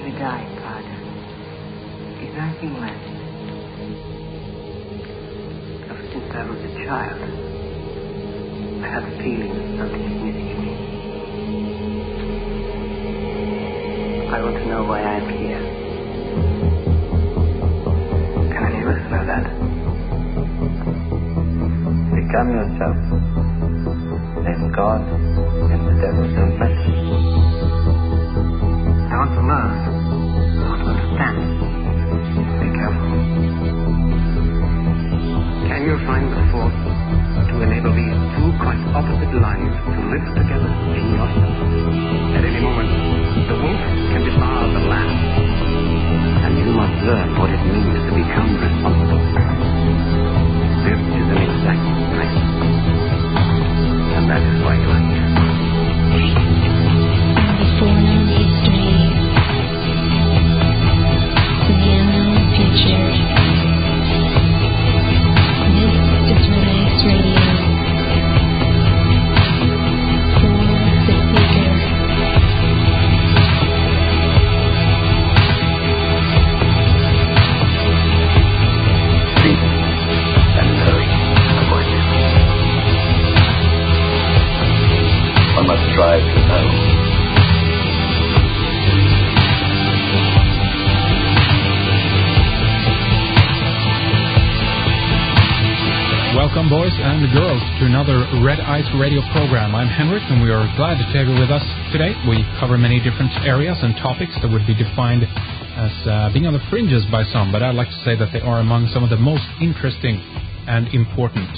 recently died, Father. He's nothing less. Ever since I was a child, I have a feeling that something is missing in me. I want to know why I'm here. Can any of us know that? Become yourself. Then God and the devil don't matter. I want to learn. I want to understand. Be careful. Can you find the force to enable these two quite opposite lines to live together in yourself? At any moment, the wolf can devour the lamb. And you must learn what it means to become responsible. This is an exact science. And that is why you are here. The foreknown history, the unknown future. This is Red Ice Radio. For the seeker. Speak and know the voice. One must strive to know. Welcome, boys and girls, to another Red Ice Radio program. I'm Henrik, and we are glad to have you with us today. We cover many different areas and topics that would be defined as being on the fringes by some, but I'd like to say that they are among some of the most interesting and important.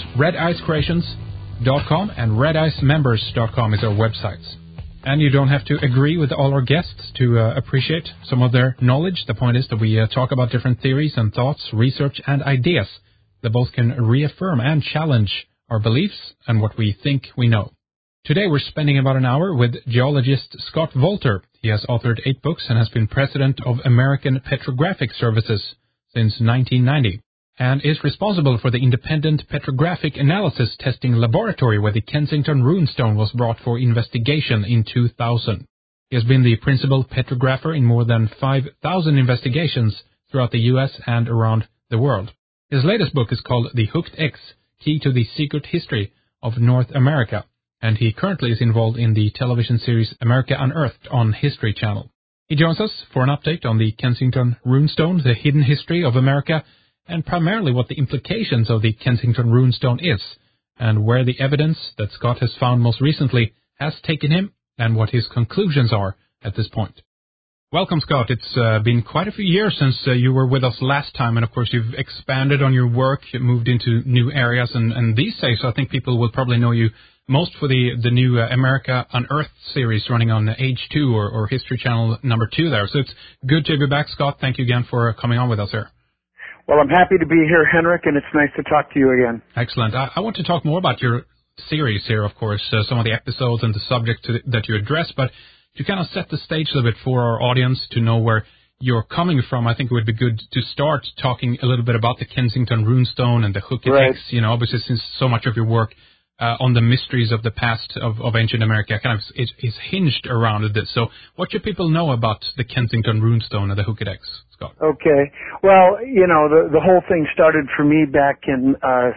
RedIceCreations.com and RedIceMembers.com is our websites. And you don't have to agree with all our guests to appreciate some of their knowledge. The point is that we talk about different theories and thoughts, research and ideas that both can reaffirm and challenge our beliefs and what we think we know. Today we're spending about an hour with geologist Scott Wolter. He has authored 8 books and has been president of American Petrographic Services since 1990 and is responsible for the independent petrographic analysis testing laboratory where the Kensington runestone was brought for investigation in 2000. He has been the principal petrographer in more than 5,000 investigations throughout the U.S. and around the world. His latest book is called The Hooked X, Key to the Secret History of North America, and he currently is involved in the television series America Unearthed on History Channel. He joins us for an update on the Kensington runestone, the hidden history of America, and primarily what the implications of the Kensington runestone is, and where the evidence that Scott has found most recently has taken him, and what his conclusions are at this point. Welcome, Scott. It's been quite a few years since you were with us last time, and of course you've expanded on your work, you moved into new areas, and these days I think people will probably know you most for the new America Unearthed series running on Age 2 or History Channel number 2 there. So it's good to be back, Scott. Thank you again for coming on with us here. Well, I'm happy to be here, Henrik, and it's nice to talk to you again. Excellent. I want to talk more about your series here, of course, some of the episodes and the subjects that you address, but to kind of set the stage a little bit for our audience to know where you're coming from, I think it would be good to start talking a little bit about the Kensington runestone and the Hooked X. You know, obviously since so much of your work on the mysteries of the past of ancient America kind of is hinged around this. So what should people know about the Kensington runestone and the Hooked X, Scott? Okay. Well, you know, the whole thing started for me back in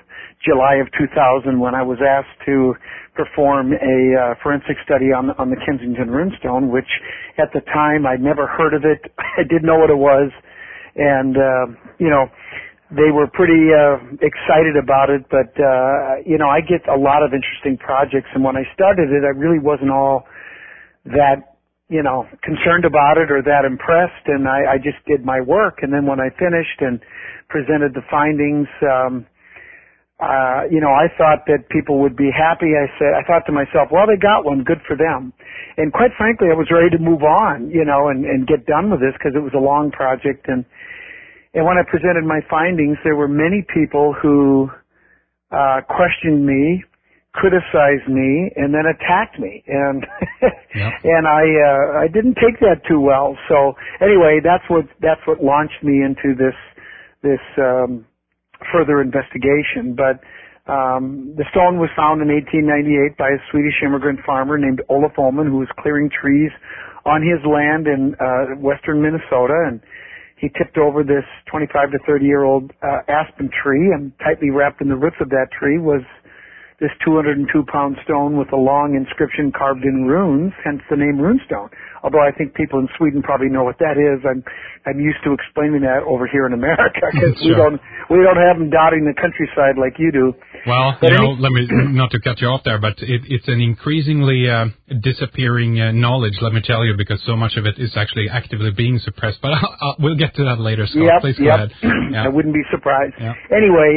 July of 2000 when I was asked to perform a forensic study on the Kensington runestone, which at the time I'd never heard of it. I didn't know what it was. And, you know, they were pretty excited about it, but, you know, I get a lot of interesting projects, and when I started it, I really wasn't all that, you know, concerned about it or that impressed, and I just did my work, and then when I finished and presented the findings, you know, I thought that people would be happy. I thought to myself, well, they got one, good for them. And quite frankly, I was ready to move on, you know, and get done with this because it was a long project, and when I presented my findings, there were many people who questioned me, criticized me, and then attacked me. And and I didn't take that too well. So anyway, that's what launched me into this further investigation. But the stone was found in 1898 by a Swedish immigrant farmer named Olof Ullman, who was clearing trees on his land in western Minnesota, and he tipped over this 25 to 30-year-old aspen tree, and tightly wrapped in the roots of that tree was this 202-pound stone with a long inscription carved in runes, hence the name runestone. Although I think people in Sweden probably know what that is. I'm used to explaining that over here in America because we don't have them dotting the countryside like you do. Well, but let me not to cut you off there, but it's an increasingly disappearing knowledge. Let me tell you, because so much of it is actually actively being suppressed. But we'll get to that later, Scott. Please go ahead. I wouldn't be surprised. Yeah. Anyway.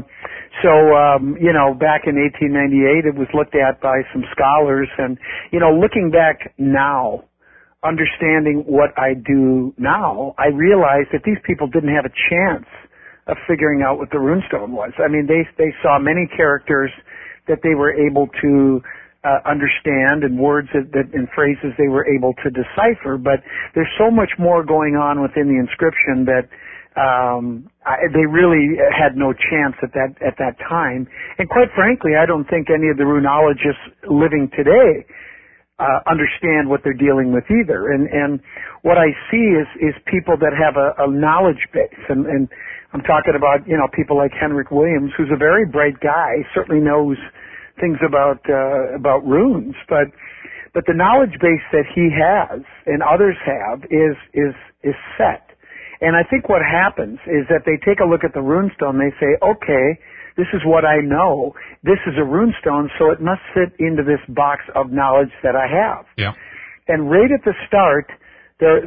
Back in 1898, it was looked at by some scholars, and, looking back now, understanding what I do now, I realized that these people didn't have a chance of figuring out what the runestone was. I mean, they saw many characters that they were able to understand, and words and phrases they were able to decipher, but there's so much more going on within the inscription that they really had no chance at that time. And quite frankly, I don't think any of the runologists living today understand what they're dealing with either. And what I see is people that have a knowledge base. And I'm talking about, people like Henrik Williams, who's a very bright guy, certainly knows things about runes, but the knowledge base that he has and others have is set. And I think what happens is that they take a look at the runestone, they say, okay, this is what I know. This is a runestone, so it must fit into this box of knowledge that I have. Yeah. And right at the start, they're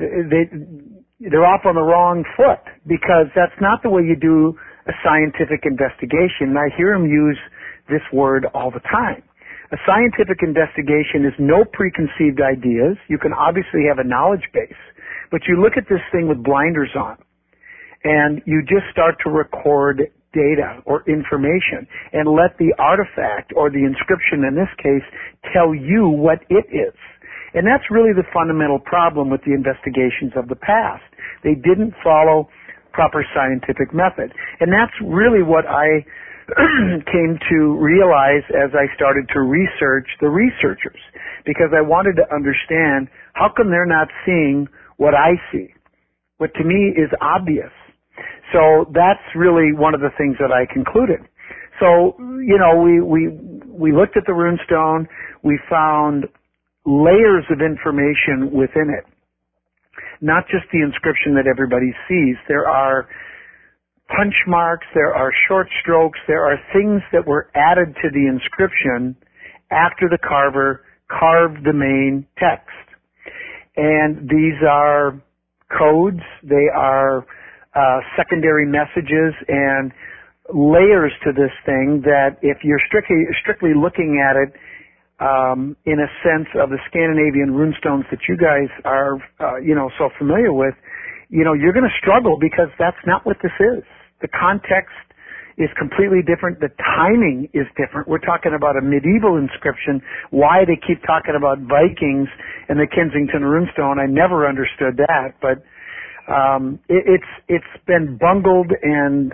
off on the wrong foot, because that's not the way you do a scientific investigation. And I hear them use this word all the time. A scientific investigation is no preconceived ideas. You can obviously have a knowledge base, but you look at this thing with blinders on, and you just start to record data or information and let the artifact, or the inscription in this case, tell you what it is. And that's really the fundamental problem with the investigations of the past. They didn't follow proper scientific method. And that's really what I came to realize as I started to research the researchers, because I wanted to understand how come they're not seeing what I see, what to me is obvious. So that's really one of the things that I concluded. So, we looked at the runestone, we found layers of information within it. Not just the inscription that everybody sees. There are punch marks, there are short strokes, there are things that were added to the inscription after the carver carved the main text. And these are codes, they are secondary messages and layers to this thing that if you're strictly looking at it in a sense of the Scandinavian runestones that you guys are so familiar with, you're going to struggle, because that's not what this is. The context is completely different. The timing is different. We're talking about a medieval inscription. Why they keep talking about Vikings and the Kensington runestone, I never understood that. But it's been bungled, and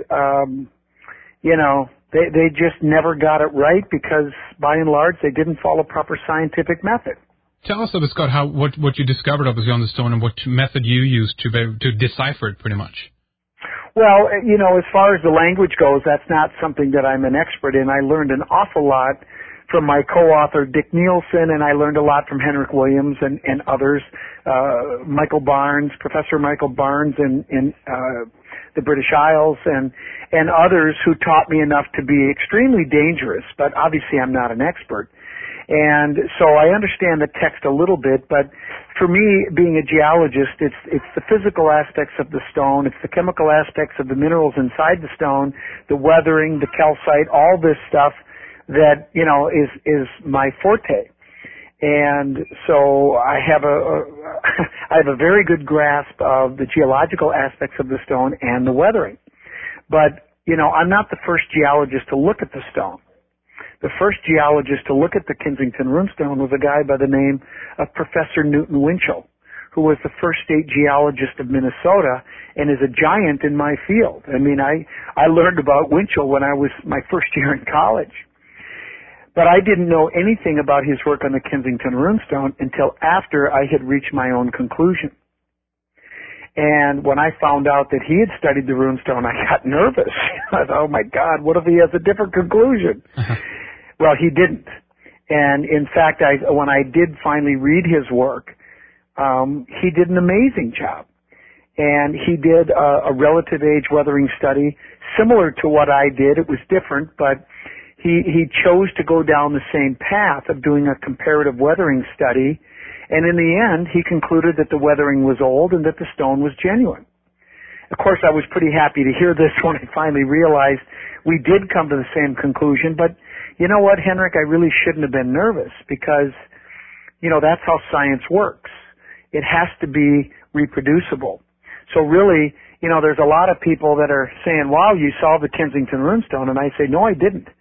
they just never got it right, because by and large they didn't follow proper scientific method. Tell us, Scott, what you discovered obviously on the stone, and what method you used to decipher it, pretty much. Well, as far as the language goes, that's not something that I'm an expert in. I learned an awful lot from my co-author, Dick Nielsen, and I learned a lot from Henrik Williams and others, Michael Barnes, Professor Michael Barnes in the British Isles, and others who taught me enough to be extremely dangerous, but obviously I'm not an expert. And so I understand the text a little bit, but for me, being a geologist, it's the physical aspects of the stone, it's the chemical aspects of the minerals inside the stone, the weathering, the calcite, all this stuff that, is my forte. And so I have a very good grasp of the geological aspects of the stone and the weathering. But, I'm not the first geologist to look at the stone. The first geologist to look at the Kensington runestone was a guy by the name of Professor Newton Winchell, who was the first state geologist of Minnesota and is a giant in my field. I mean, I learned about Winchell when I was my first year in college. But I didn't know anything about his work on the Kensington Runestone until after I had reached my own conclusion. And when I found out that he had studied the runestone, I got nervous. I thought, oh my God, what if he has a different conclusion? Well, he didn't. And in fact, when I did finally read his work, he did an amazing job. And he did a relative age weathering study similar to what I did. It was different, but he chose to go down the same path of doing a comparative weathering study. And in the end, he concluded that the weathering was old and that the stone was genuine. Of course, I was pretty happy to hear this when I finally realized we did come to the same conclusion. But you know what, Henrik? I really shouldn't have been nervous because, that's how science works. It has to be reproducible. So really, there's a lot of people that are saying, wow, you saw the Kensington Runestone. And I say, no, I didn't.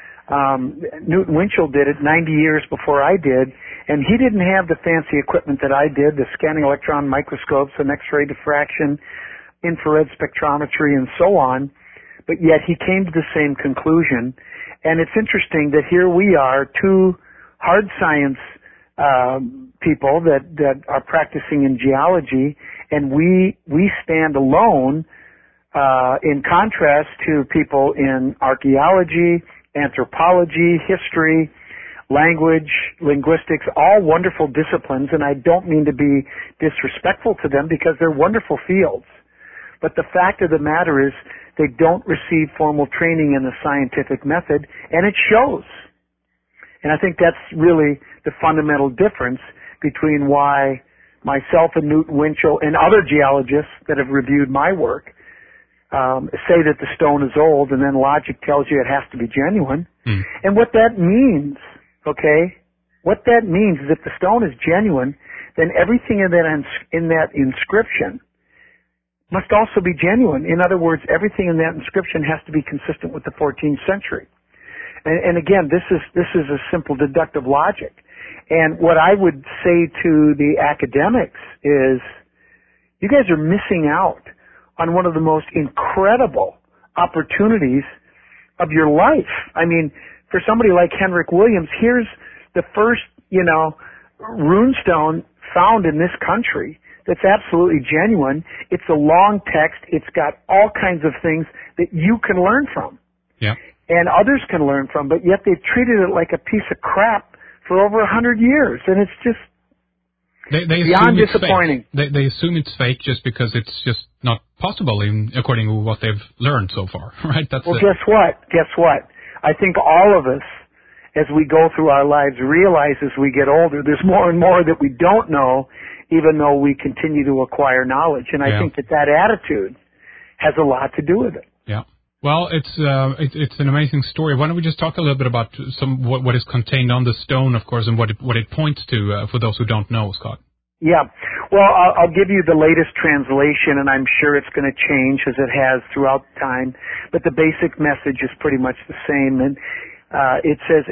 Newton Winchell did it 90 years before I did, and he didn't have the fancy equipment that I did, the scanning electron microscopes and X-ray diffraction, infrared spectrometry, and so on, but yet he came to the same conclusion. And it's interesting that here we are, two hard science people that are practicing in geology, and we stand alone in contrast to people in archaeology, anthropology, history, language, linguistics, all wonderful disciplines, and I don't mean to be disrespectful to them because they're wonderful fields. But the fact of the matter is they don't receive formal training in the scientific method, and it shows. And I think that's really the fundamental difference between why myself and Newton Winchell and other geologists that have reviewed my work say that the stone is old, and then logic tells you it has to be genuine. And what that means, what that means is if the stone is genuine, then everything in that inscription must also be genuine. In other words, everything in that inscription has to be consistent with the 14th century. And again, this is a simple deductive logic. And what I would say to the academics is, you guys are missing out on one of the most incredible opportunities of your life. I mean, for somebody like Henrik Williams, here's the first, runestone found in this country that's absolutely genuine. It's a long text. It's got all kinds of things that you can learn from. Yeah. And others can learn from, but yet they've treated it like a piece of crap for over 100 years. And it's just beyond disappointing. They assume it's fake just because it's just not possible according to what they've learned so far, right? Guess what? I think all of us, as we go through our lives, realize as we get older, there's more and more that we don't know, even though we continue to acquire knowledge. And I think that attitude has a lot to do with it. Yeah. Well, it's an amazing story. Why don't we just talk a little bit about what is contained on the stone, of course, and what it points to for those who don't know, Scott. Yeah. Well, I'll give you the latest translation, and I'm sure it's going to change as it has throughout time. But the basic message is pretty much the same. And it says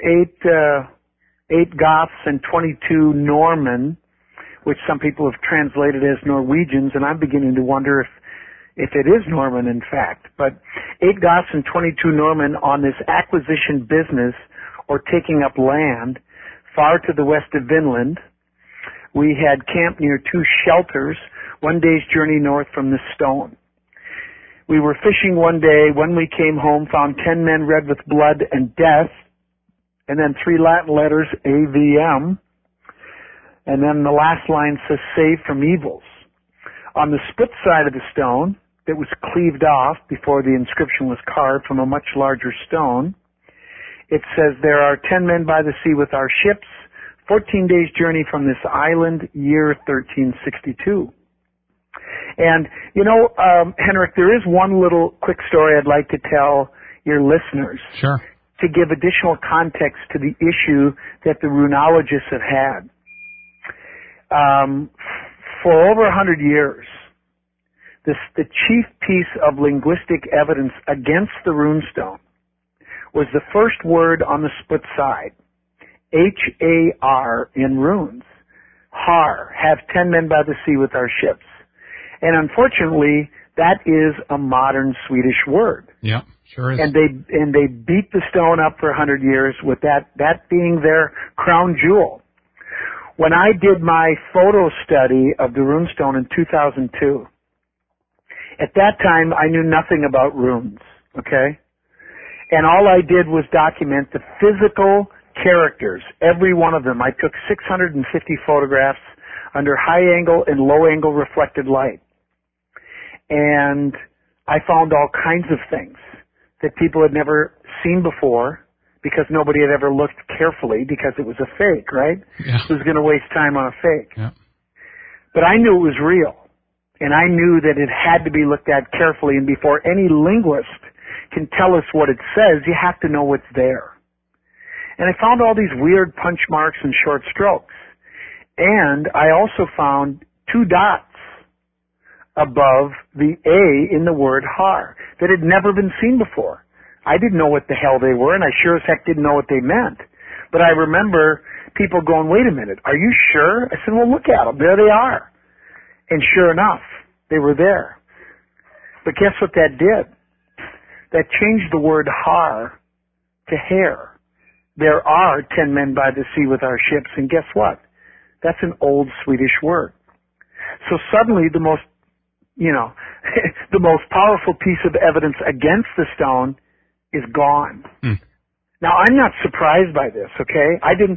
8 Goths and 22 Norman, which some people have translated as Norwegians, and I'm beginning to wonder if it is Norman, in fact. But 8 Goths and 22 Norman on this acquisition business or taking up land far to the west of Vinland. We had camped near 2 shelters, 1 day's journey north from the stone. We were fishing one day. When we came home, found 10 men red with blood and death, and then 3 Latin letters, AVM. And then the last line says, save from evils. On the split side of the stone, that was cleaved off before the inscription was carved from a much larger stone, it says, there are 10 men by the sea with our ships, 14 days journey from this island, year 1362. And, Henrik, there is one little quick story I'd like to tell your listeners. Sure. To give additional context to the issue that the runologists have had. For over 100 years, the chief piece of linguistic evidence against the runestone was the first word on the split side, H-A-R in runes. Har, have 10 men by the sea with our ships. And unfortunately, that is a modern Swedish word. Yeah. Sure is. And they beat the stone up for 100 years with that being their crown jewel. When I did my photo study of the runestone in 2002, at that time I knew nothing about runes, okay? And all I did was document the physical characters, every one of them. I took 650 photographs under high angle and low angle reflected light. And I found all kinds of things that people had never seen before because nobody had ever looked carefully because it was a fake, right? Yeah. Who's going to waste time on a fake? Yeah. But I knew it was real. And I knew that it had to be looked at carefully. And before any linguist can tell us what it says, you have to know what's there. And I found all these weird punch marks and short strokes. And I also found 2 dots above the A in the word har that had never been seen before. I didn't know what the hell they were, and I sure as heck didn't know what they meant. But I remember people going, wait a minute, are you sure? I said, well, look at them. There they are. And sure enough, they were there. But guess what that did? That changed the word har to hair. There are 10 men by the sea with our ships, and guess what? That's an old Swedish word. So suddenly the most the most powerful piece of evidence against the stone is gone. Now, I'm not surprised by this, okay? I didn't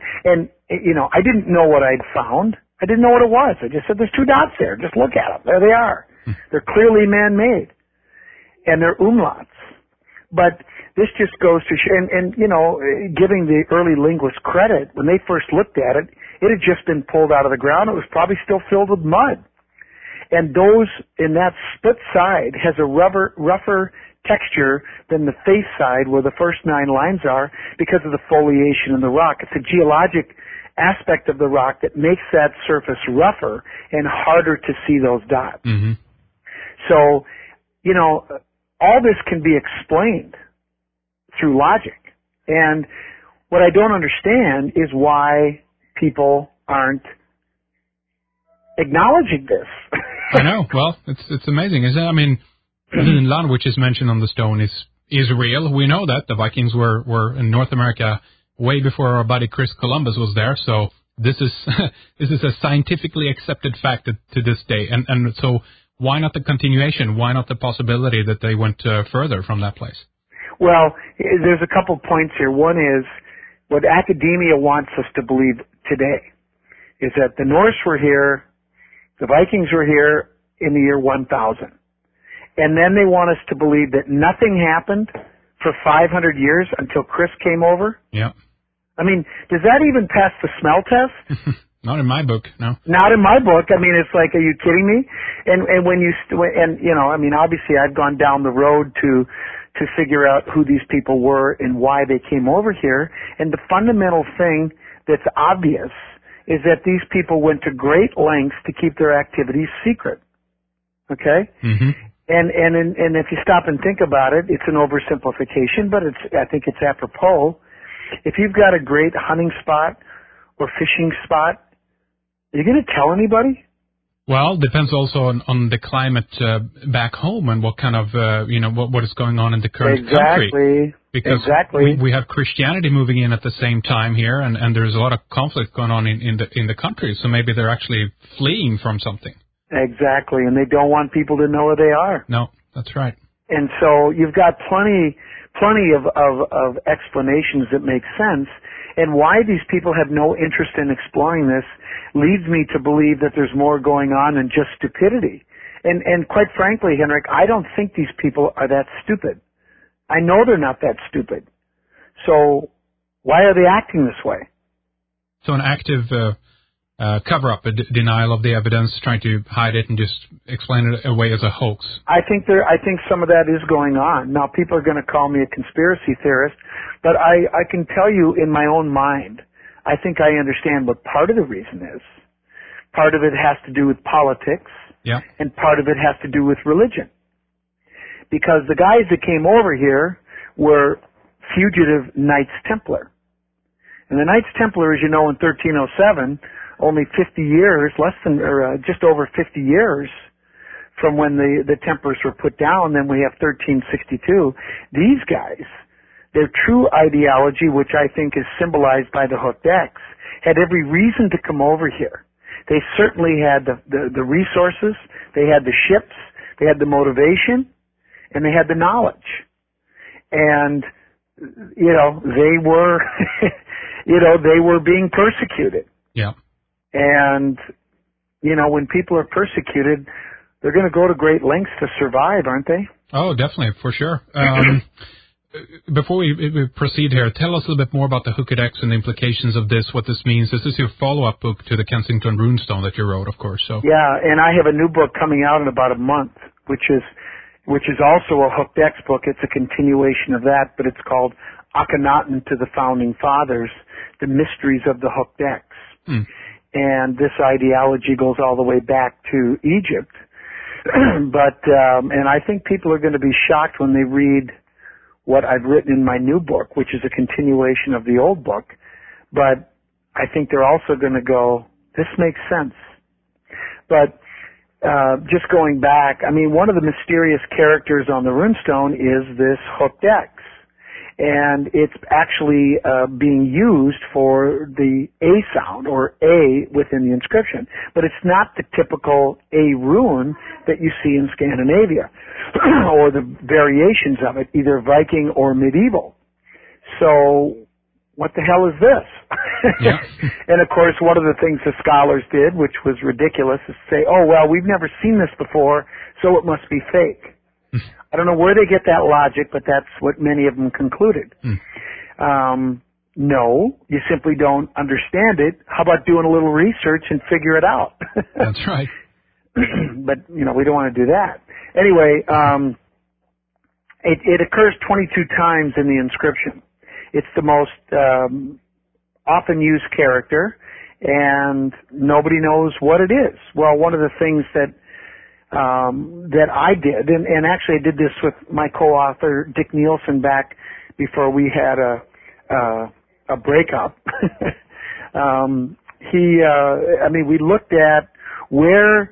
know what I'd found. I didn't know what it was. I just said, there's 2 dots there. Just look at them. There they are. They're clearly man-made. And they're umlauts. But this just goes to show, giving the early linguists credit, when they first looked at it, it had just been pulled out of the ground. It was probably still filled with mud. And those in that split side has a rougher texture than the face side where the first 9 lines are because of the foliation in the rock. It's a geologic aspect of the rock that makes that surface rougher and harder to see those dots. Mm-hmm. So, all this can be explained through logic. And what I don't understand is why people aren't acknowledging this. I know. Well, it's amazing, isn't it? I mean, land which is mentioned on the stone is real. We know that the Vikings were in North America way before our buddy Chris Columbus was there. So this is a scientifically accepted fact to this day. And so why not the continuation? Why not the possibility that they went further from that place? Well, there's a couple points here. One is what academia wants us to believe today is that the Norse were here, the Vikings were here in the year 1000. And then they want us to believe that nothing happened for 500 years until Chris came over. Yeah. I mean, does that even pass the smell test? Not in my book, no. Not in my book. I mean, it's like, are you kidding me? And when obviously I've gone down the road to figure out who these people were and why they came over here. And the fundamental thing that's obvious is that these people went to great lengths to keep their activities secret. Okay? Mm-hmm. And if you stop and think about it, it's an oversimplification, but I think it's apropos. If you've got a great hunting spot or fishing spot, are you going to tell anybody? Well, depends also on the climate back home and what kind of, what is going on in the current country. Because we have Christianity moving in at the same time here, and there's a lot of conflict going on in the country. So maybe they're actually fleeing from something. Exactly, and they don't want people to know where they are. No, that's right. And so you've got plenty of explanations that make sense. And why these people have no interest in exploring this leads me to believe that there's more going on than just stupidity. And quite frankly, Henrik, I don't think these people are that stupid. I know they're not that stupid. So why are they acting this way? So an active cover-up, a denial of the evidence, trying to hide it and just explain it away as a hoax. I think some of that is going on. Now, people are going to call me a conspiracy theorist, but I can tell you in my own mind, I think I understand what part of the reason is. Part of it has to do with politics, yeah, and part of it has to do with religion. Because the guys that came over here were fugitive Knights Templar. And the Knights Templar, as you know, in 1307, only 50 years, just over 50 years from when the Templars were put down. Then we have 1362. These guys, their true ideology, which I think is symbolized by the hooked X, had every reason to come over here. They certainly had the resources, they had the ships, they had the motivation, and they had the knowledge. And, they were, they were being persecuted. Yeah. And, when people are persecuted, they're going to go to great lengths to survive, aren't they? Oh, definitely, for sure. Before we proceed here, tell us a little bit more about the Hooked X and the implications of this, what this means. This is your follow-up book to the Kensington Runestone that you wrote, of course. So. Yeah, and I have a new book coming out in about a month, which is also a Hooked X book. It's a continuation of that, but it's called Akhenaten to the Founding Fathers, The Mysteries of the Hooked X. And this ideology goes all the way back to Egypt. But, and I think people are going to be shocked when they read what I've written in my new book, which is a continuation of the old book. But I think they're also going to go, this makes sense. But just going back, one of the mysterious characters on the runestone is this Hooked X. And it's actually being used for the A sound, or A, within the inscription. But it's not the typical A rune that you see in Scandinavia, or the variations of it, either Viking or medieval. So, what the hell is this? Yeah. And of course, one of the things the scholars did, which was ridiculous, is say, oh, well, we've never seen this before, so it must be fake. I don't know where they get that logic, but that's what many of them concluded. No, you simply don't understand it. How about doing a little research and figure it out? That's right. But, we don't want to do that. Anyway, it occurs 22 times in the inscription. It's the most often used character, and nobody knows what it is. Well, one of the things that I did, and actually I did this with my co-author Dick Nielsen back before we had a breakup. We looked at where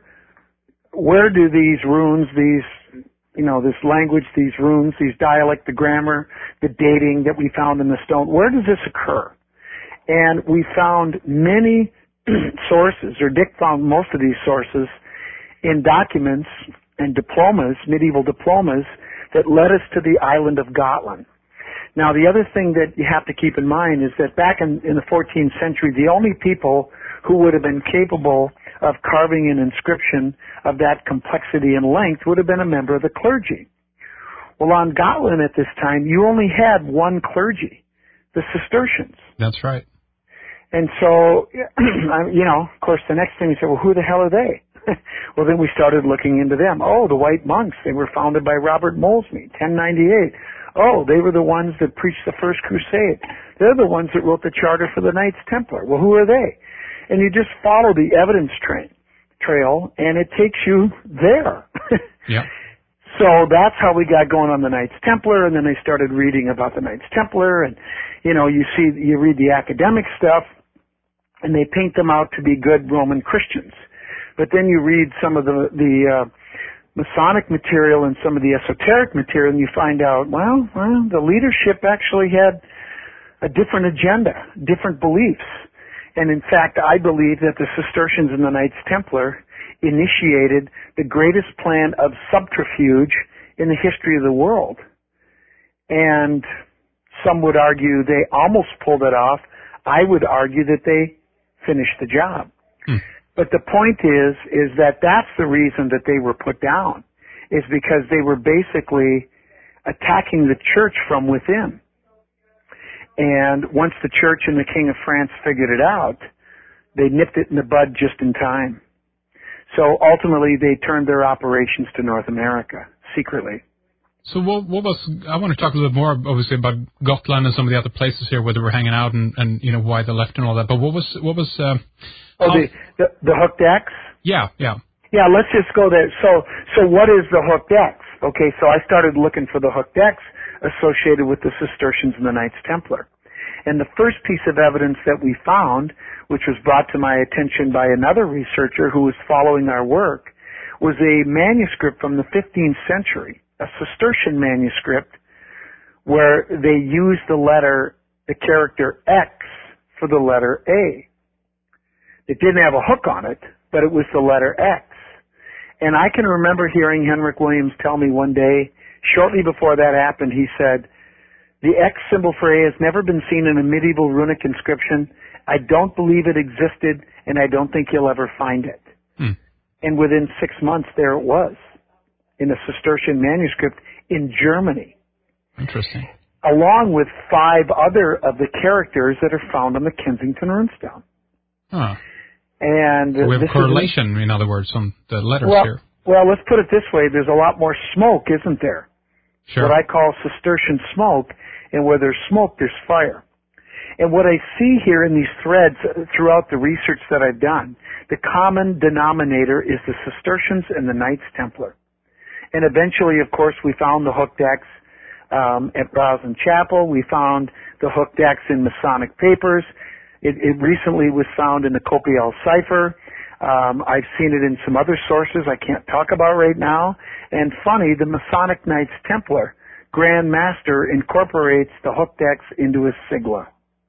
do these runes, this language, these runes, these dialect, the grammar, the dating that we found in the stone, where does this occur? And we found many sources, or Dick found most of these sources, in documents and diplomas, medieval diplomas, that led us to the island of Gotland. Now, the other thing that you have to keep in mind is that back in the 14th century, the only people who would have been capable of carving an inscription of that complexity and length would have been a member of the clergy. Well, on Gotland at this time, you only had one clergy, the Cistercians. That's right. And so, of course, the next thing we said, well, who the hell are they? Well, then we started looking into them. Oh, the White Monks. They were founded by Robert Molesme, 1098. Oh, they were the ones that preached the First Crusade. They're the ones that wrote the charter for the Knights Templar. Well, who are they? And you just follow the evidence trail, and it takes you there. Yeah. So that's how we got going on the Knights Templar, and then I started reading about the Knights Templar, and, you read the academic stuff, and they paint them out to be good Roman Christians. But then you read some of the Masonic material and some of the esoteric material, and you find out, well, the leadership actually had a different agenda, different beliefs. And in fact, I believe that the Cistercians and the Knights Templar initiated the greatest plan of subterfuge in the history of the world. And some would argue they almost pulled it off. I would argue that they finished the job. But the point is that that's the reason that they were put down, is because they were basically attacking the church from within. And once the church and the King of France figured it out, they nipped it in the bud just in time. So ultimately they turned their operations to North America, secretly. So what was, I want to talk a little bit more, obviously, about Gotland and some of the other places here where they were hanging out and why they left and all that. But what was the Hooked X? Yeah. Yeah, let's just go there. So what is the Hooked X? Okay, so I started looking for the Hooked X associated with the Cistercians and the Knights Templar. And the first piece of evidence that we found, which was brought to my attention by another researcher who was following our work, was a manuscript from the 15th century, a Cistercian manuscript, where they used the character X for the letter A. It didn't have a hook on it, but it was the letter X. And I can remember hearing Henrik Williams tell me one day, shortly before that happened, he said, the X symbol for A has never been seen in a medieval runic inscription. I don't believe it existed, and I don't think you'll ever find it. And within 6 months, there it was, in a Cistercian manuscript in Germany. Interesting. Along with 5 other of the characters that are found on the Kensington runestone. Huh. And so we have a correlation, in other words, on the letters here. Well, let's put it this way. There's a lot more smoke, isn't there? Sure. What I call Cistercian smoke, and where there's smoke, there's fire. And what I see here in these threads throughout the research that I've done, the common denominator is the Cistercians and the Knights Templar. And eventually, of course, we found the hooked X at Roslyn Chapel. We found the hooked X in Masonic papers. It recently was found in the Copiel cipher. I've seen it in some other sources I can't talk about right now. And funny, the Masonic Knights Templar Grand Master incorporates the hooked X into his sigla.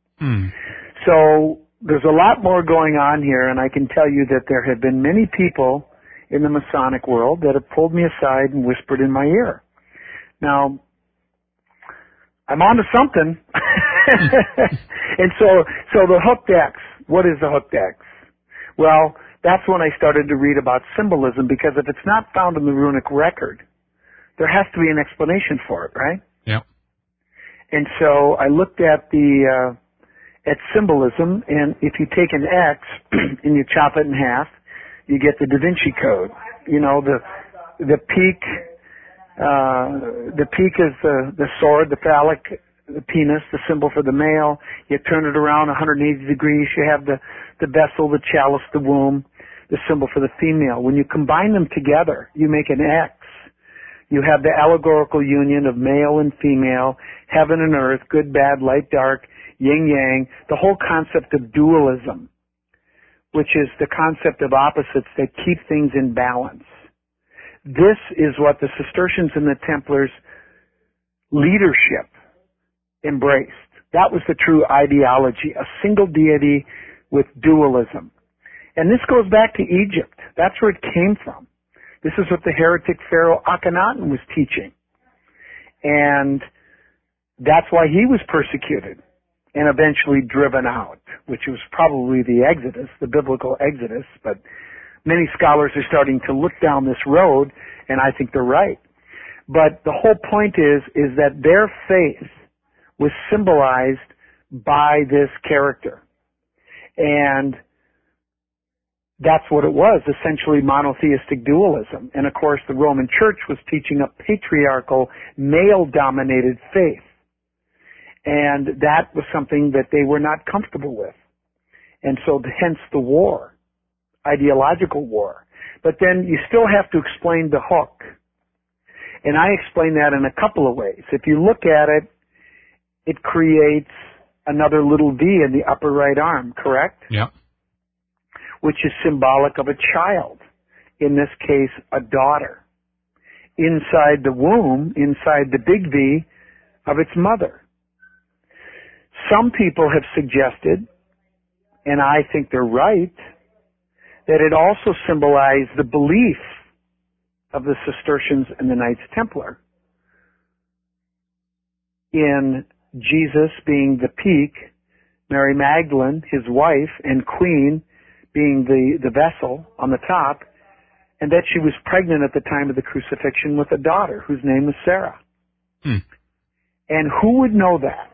So there's a lot more going on here, and I can tell you that there have been many people in the Masonic world that have pulled me aside and whispered in my ear. Now, I'm on to something. And so the hooked X, what is the hooked X? Well, that's when I started to read about symbolism, because if it's not found in the runic record, there has to be an explanation for it, right? Yeah. And so I looked at at symbolism, and if you take an X and you chop it in half, you get the Da Vinci Code. You know, the peak is the sword, the phallic, the penis, the symbol for the male. You turn it around 180 degrees, you have the vessel, the chalice, the womb, the symbol for the female. When you combine them together, you make an X. You have the allegorical union of male and female, heaven and earth, good, bad, light, dark, yin, yang, the whole concept of dualism, which is the concept of opposites that keep things in balance. This is what the Cistercians and the Templars' leadership embraced. That was the true ideology, a single deity with dualism. And this goes back to Egypt. That's where it came from. This is what the heretic pharaoh Akhenaten was teaching. And that's why he was persecuted and eventually driven out, which was probably the Exodus, the biblical Exodus. But many scholars are starting to look down this road, and I think they're right. But the whole point is that their faith was symbolized by this character. And that's what it was, essentially monotheistic dualism. And of course, the Roman Church was teaching a patriarchal, male-dominated faith. And that was something that they were not comfortable with. And so hence the war, ideological war. But then you still have to explain the hook. And I explain that in a couple of ways. If you look at it, it creates another little V in the upper right arm, correct? Yeah. Which is symbolic of a child. In this case, a daughter. Inside the womb, inside the big V of its mother. Some people have suggested, and I think they're right, that it also symbolized the belief of the Cistercians and the Knights Templar in Jesus being the peak, Mary Magdalene, his wife, and Queen being the vessel on the top, and that she was pregnant at the time of the crucifixion with a daughter whose name was Sarah. And who would know that?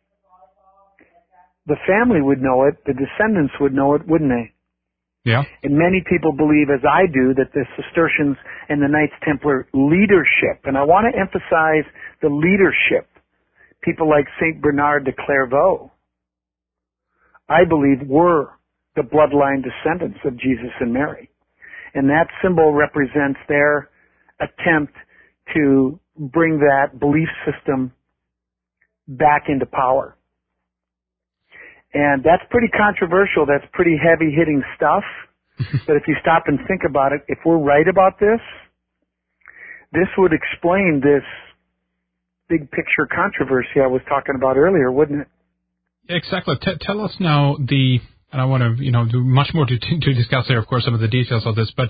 The family would know it, the descendants would know it, wouldn't they? Yeah. And many people believe, as I do, that the Cistercians and the Knights Templar leadership, and I want to emphasize the leadership, people like Saint Bernard de Clairvaux, I believe were the bloodline descendants of Jesus and Mary. And that symbol represents their attempt to bring that belief system back into power. And that's pretty controversial. That's pretty heavy-hitting stuff. But if you stop and think about it, if we're right about this would explain this big picture controversy I was talking about earlier, wouldn't it? Exactly. Tell us now and I want to, do much more to discuss here, of course, some of the details of this, but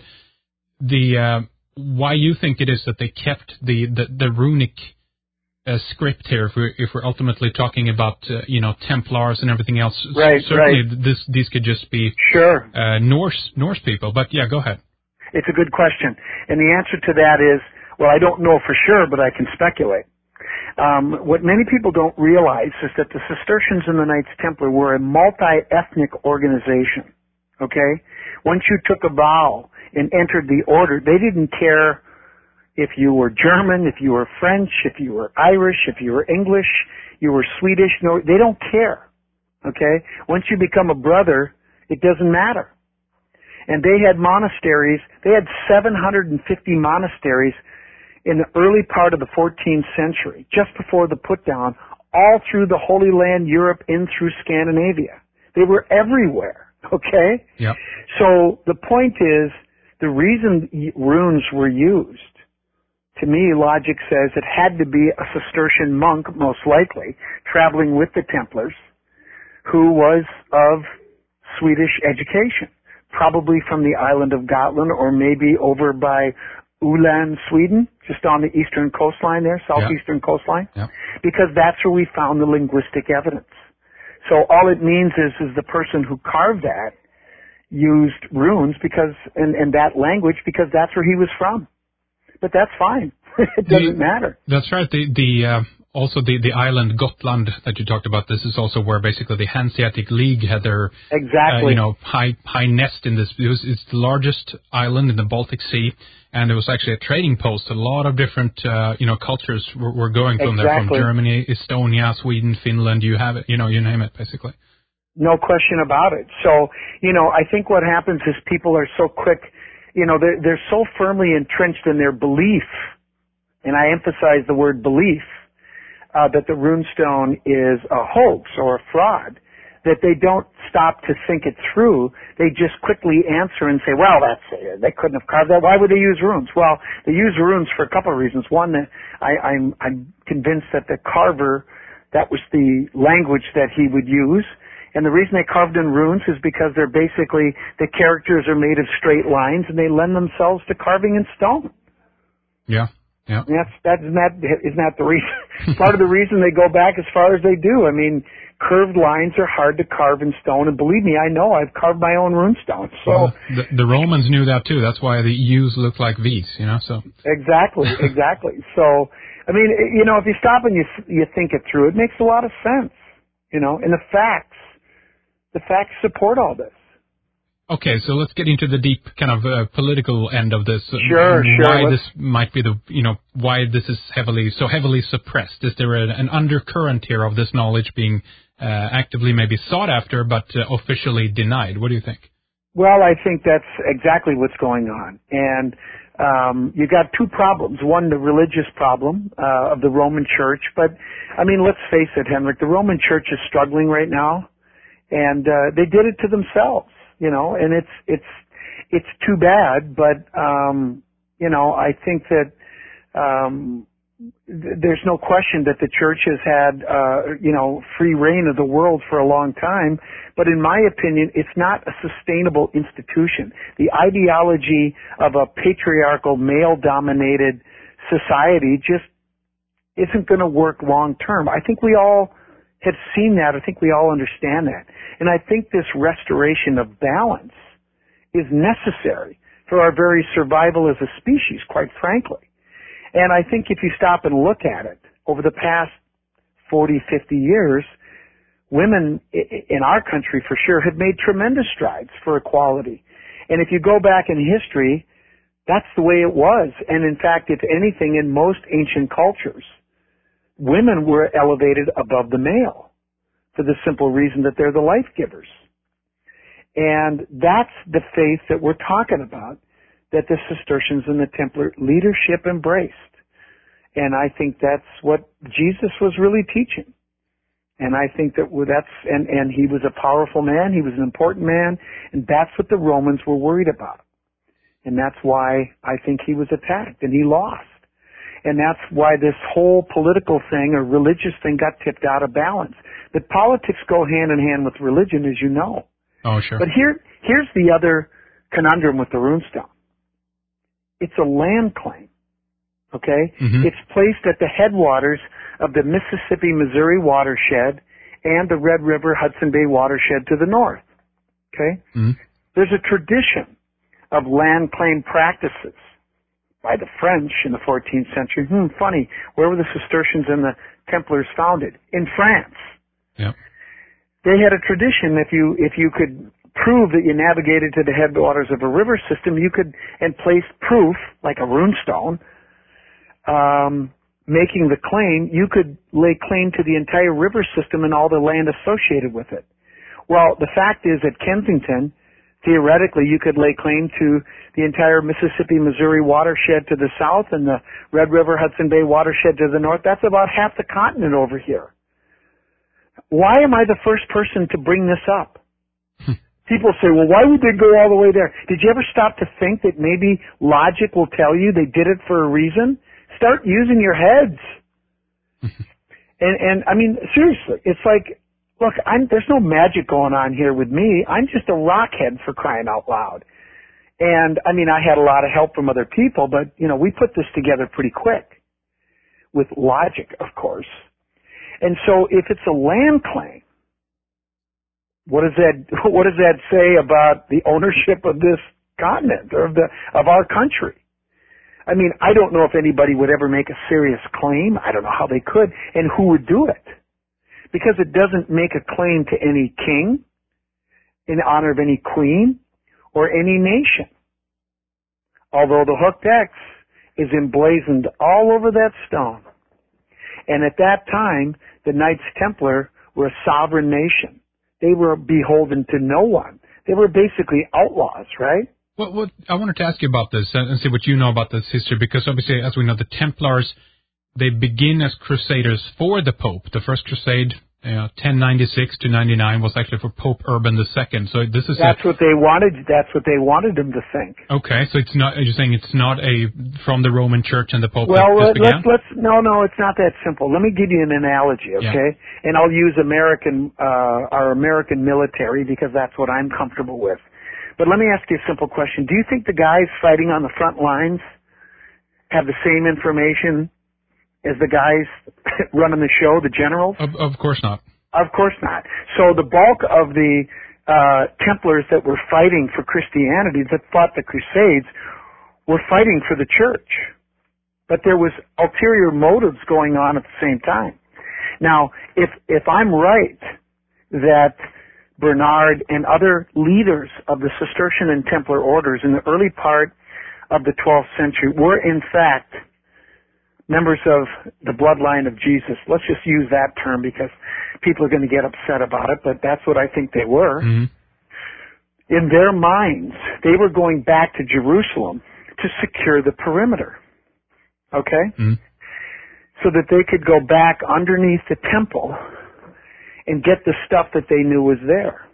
why you think it is that they kept the runic script here, if we're ultimately talking about, Templars and everything else. Right, certainly right. These could just be sure Norse people, but yeah, go ahead. It's a good question. And the answer to that is, well, I don't know for sure, but I can speculate. What many people don't realize is that the Cistercians and the Knights Templar were a multi-ethnic organization, okay? Once you took a vow and entered the order, they didn't care if you were German, if you were French, if you were Irish, if you were English, you were Swedish, no, they don't care, okay? Once you become a brother, it doesn't matter. And they had monasteries, they had 750 monasteries in the early part of the 14th century, just before the put-down, all through the Holy Land, Europe, in through Scandinavia. They were everywhere, okay? Yep. So the point is, the reason runes were used, to me, logic says it had to be a Cistercian monk, most likely, traveling with the Templars, who was of Swedish education, probably from the island of Gotland, or maybe over by Öland, Sweden, just on the eastern coastline there, southeastern coastline, because that's where we found the linguistic evidence. So all it means is the person who carved that used runes because, and that language because that's where he was from. But that's fine. It doesn't matter. That's right. Also the island Gotland that you talked about, this is also where basically the Hanseatic League had their exactly high nest in this. It's the largest island in the Baltic Sea, and it was actually a trading post. A lot of different cultures were going from there, from Germany, Estonia, Sweden, Finland. You have it, you name it, basically. No question about it. So I think what happens is people are so quick. They're so firmly entrenched in their belief, and I emphasize the word belief. That the runestone is a hoax or a fraud, that they don't stop to think it through. They just quickly answer and say, well, that's it. They couldn't have carved that. Why would they use runes? Well, they use runes for a couple of reasons. One, that I'm convinced that the carver, that was the language that he would use. And the reason they carved in runes is because they're basically, the characters are made of straight lines and they lend themselves to carving in stone. Yeah. Yeah. Isn't that the reason? Part of the reason they go back as far as they do. I mean, curved lines are hard to carve in stone, and believe me, I know. I've carved my own runestone. So the Romans knew that too. That's why the U's look like V's. So exactly. So I mean, if you stop and you think it through, it makes a lot of sense. And the facts support all this. Okay, so let's get into the deep kind of political end of this. Sure. Why this might be why this is so heavily suppressed? Is there an undercurrent here of this knowledge being actively maybe sought after but officially denied? What do you think? Well, I think that's exactly what's going on. And you got two problems. One, the religious problem of the Roman Church. But, I mean, let's face it, Henrik, the Roman Church is struggling right now. And they did it to themselves. And it's too bad, but, I think that, there's no question that the church has had, free reign of the world for a long time, but in my opinion, it's not a sustainable institution. The ideology of a patriarchal, male-dominated society just isn't going to work long term. I think we all have seen that. I think we all understand that. And I think this restoration of balance is necessary for our very survival as a species, quite frankly. And I think if you stop and look at it, over the past 40, 50 years, women in our country for sure have made tremendous strides for equality. And if you go back in history, that's the way it was. And in fact, if anything, in most ancient cultures, women were elevated above the male for the simple reason that they're the life givers. And that's the faith that we're talking about, that the Cistercians and the Templar leadership embraced. And I think that's what Jesus was really teaching. And I think that and he was a powerful man, he was an important man, and that's what the Romans were worried about. And that's why I think he was attacked, and he lost. And that's why this whole political thing or religious thing got tipped out of balance. But politics go hand in hand with religion, as you know. Oh, sure. But here's the other conundrum with the runestone. It's a land claim, okay? Mm-hmm. It's placed at the headwaters of the Mississippi-Missouri watershed and the Red River Hudson Bay watershed to the north, okay? Mm-hmm. There's a tradition of land claim practices by the French in the 14th century. Funny. Where were the Cistercians and the Templars founded? In France. Yep. They had a tradition if you could prove that you navigated to the headwaters of a river system, you could, and place proof, like a runestone, making the claim, you could lay claim to the entire river system and all the land associated with it. Well, the fact is at Kensington, theoretically, you could lay claim to the entire Mississippi-Missouri watershed to the south and the Red River Hudson Bay watershed to the north. That's about half the continent over here. Why am I the first person to bring this up? People say, well, why would they go all the way there? Did you ever stop to think that maybe logic will tell you they did it for a reason? Start using your heads. and I mean, seriously, it's like, look, there's no magic going on here with me. I'm just a rockhead, for crying out loud. And, I mean, I had a lot of help from other people, but, we put this together pretty quick. With logic, of course. And so if it's a land claim, what does that say about the ownership of this continent or of our country? I mean, I don't know if anybody would ever make a serious claim. I don't know how they could, and who would do it. Because it doesn't make a claim to any king, in honor of any queen, or any nation. Although the hooked X is emblazoned all over that stone. And at that time, the Knights Templar were a sovereign nation. They were beholden to no one. They were basically outlaws, right? Well, I wanted to ask you about this and see what you know about this history, because obviously, as we know, the Templars, they begin as crusaders for the Pope. The first crusade, 1096 to 99, was actually for Pope Urban II. So this is that's what they wanted. That's what they wanted them to think. Okay, so it's not. You're saying it's not from the Roman Church and the Pope. Well, that this began? No, it's not that simple. Let me give you an analogy, okay? Yeah. And I'll use our American military because that's what I'm comfortable with. But let me ask you a simple question. Do you think the guys fighting on the front lines have the same information as the guys running the show, the generals? Of course not. Of course not. So the bulk of the Templars that were fighting for Christianity, that fought the Crusades, were fighting for the church. But there was ulterior motives going on at the same time. Now, if I'm right that Bernard and other leaders of the Cistercian and Templar orders in the early part of the 12th century were in fact members of the bloodline of Jesus. Let's just use that term because people are going to get upset about it, but that's what I think they were. Mm-hmm. In their minds, they were going back to Jerusalem to secure the perimeter. Okay? Mm-hmm. So that they could go back underneath the temple and get the stuff that they knew was there.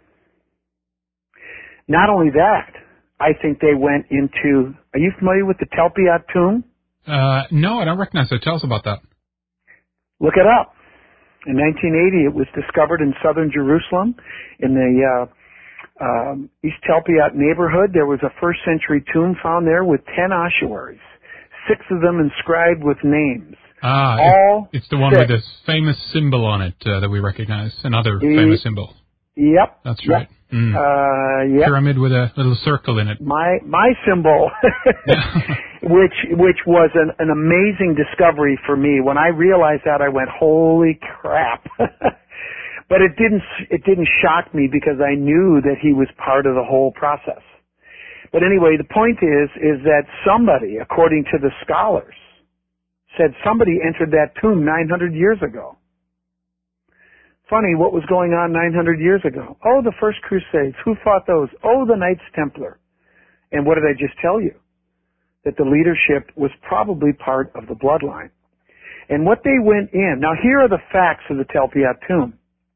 Not only that, I think they went into, are you familiar with the Telpiat tomb? No, I don't recognize it. Tell us about that. Look it up. In 1980, it was discovered in southern Jerusalem in the East Telpiat neighborhood. There was a first century tomb found there with 10 ossuaries, 6 of them inscribed with names. It's the one with this famous symbol on it that we recognize, another famous symbol. Yep. That's right. Yep. Yep. Pyramid with a little circle in it. My symbol, which was an amazing discovery for me. When I realized that, I went, holy crap. But it didn't shock me because I knew that he was part of the whole process. But anyway, the point is that somebody, according to the scholars, said somebody entered that tomb 900 years ago. Funny, what was going on 900 years ago? Oh, the First Crusades. Who fought those? Oh, the Knights Templar. And what did I just tell you? That the leadership was probably part of the bloodline. And what they went in, now here are the facts of the Telpiat tomb.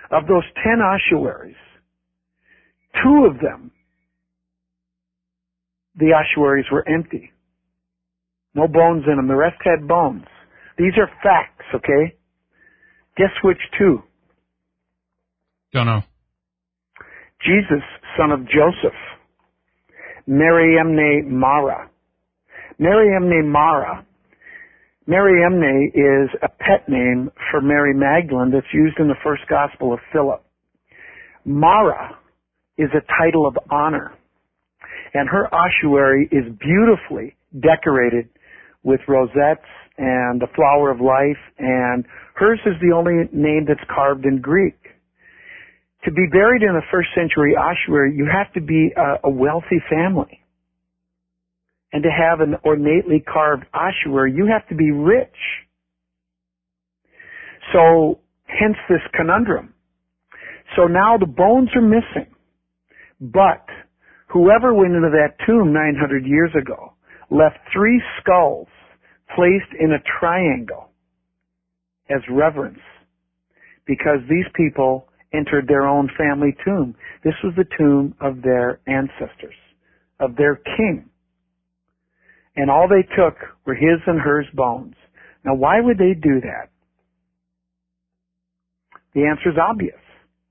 Of those 10 ossuaries, 2 of them, the ossuaries were empty. No bones in them. The rest had bones. These are facts, okay? Guess which 2? Don't know. Jesus, son of Joseph. Mariamne Mara. Mariamne Mara. Mariamne is a pet name for Mary Magdalene that's used in the first gospel of Philip. Mara is a title of honor. And her ossuary is beautifully decorated with rosettes and the flower of life, and hers is the only name that's carved in Greek. To be buried in a first century ossuary, you have to be a wealthy family. And to have an ornately carved ossuary, you have to be rich. So, hence this conundrum. So now the bones are missing. But whoever went into that tomb 900 years ago left 3 skulls placed in a triangle as reverence, because these people entered their own family tomb. This was the tomb of their ancestors, of their king. And all they took were his and hers bones. Now, why would they do that? The answer is obvious.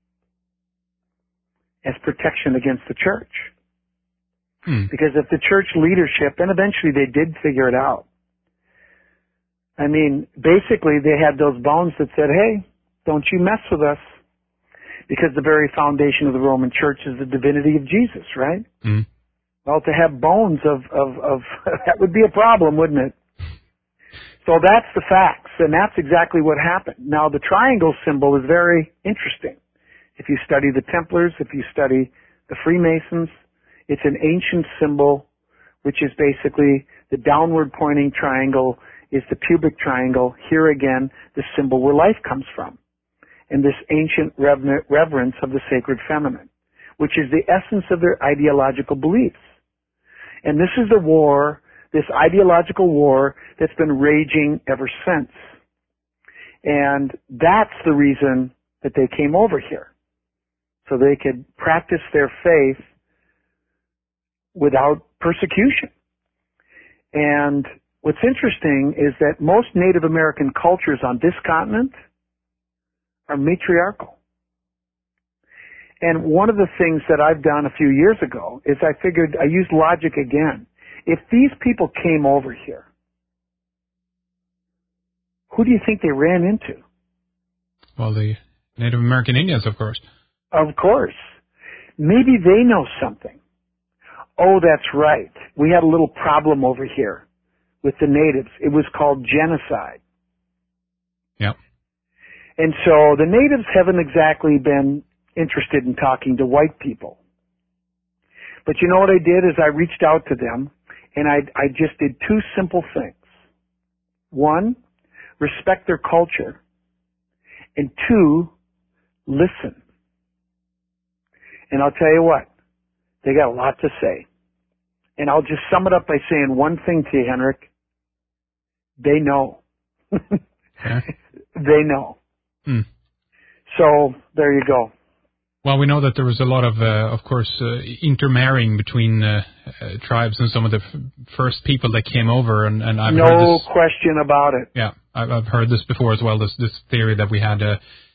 As protection against the church. Because if the church leadership, and eventually they did figure it out. I mean, basically they had those bones that said, hey, don't you mess with us. Because the very foundation of the Roman church is the divinity of Jesus, right? Well, to have bones of that would be a problem, wouldn't it? So that's the facts, and that's exactly what happened. Now, the triangle symbol is very interesting. If you study the Templars, if you study the Freemasons, it's an ancient symbol, which is basically the downward pointing triangle is the pubic triangle. Here again, the symbol where life comes from. And this ancient reverence of the sacred feminine, which is the essence of their ideological beliefs. And this is the war, this ideological war that's been raging ever since. And that's the reason that they came over here. So they could practice their faith without persecution. And what's interesting is that most Native American cultures on this continent are matriarchal. And one of the things that I've done a few years ago is I figured, I used logic again. If these people came over here, who do you think they ran into? Well, the Native American Indians, of course. Of course. Maybe they know something. Oh, that's right. We had a little problem over here with the natives. It was called genocide. Yep. And so the natives haven't exactly been interested in talking to white people. But you know what I did is I reached out to them and I just did 2 simple things. 1, respect their culture. And 2, listen. And I'll tell you what, they got a lot to say. And I'll just sum it up by saying one thing to you, Henrik. They know. They know. So there you go. Well, we know that there was a lot of course, intermarrying between tribes and some of the first people that came over, and I've heard this. No question about it. Yeah, I've heard this before as well. This theory that we had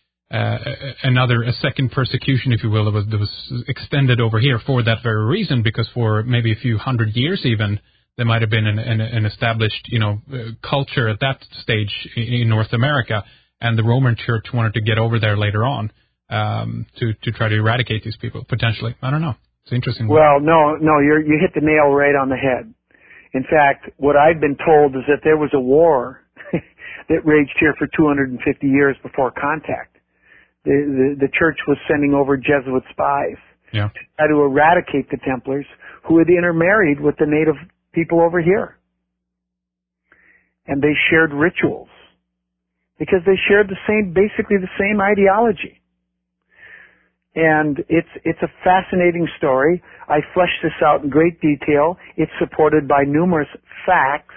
a second persecution, if you will, that was extended over here for that very reason, because for maybe a few hundred years even, there might have been an established, culture at that stage in North America, and the Roman Church wanted to get over there later on to try to eradicate these people, potentially. I don't know. It's interesting. Well, no, you hit the nail right on the head. In fact, what I've been told is that there was a war that raged here for 250 years before contact. The church was sending over Jesuit spies to try to eradicate the Templars, who had intermarried with the native people over here. And they shared rituals because they shared basically the same ideology. And it's a fascinating story. I fleshed this out in great detail. It's supported by numerous facts,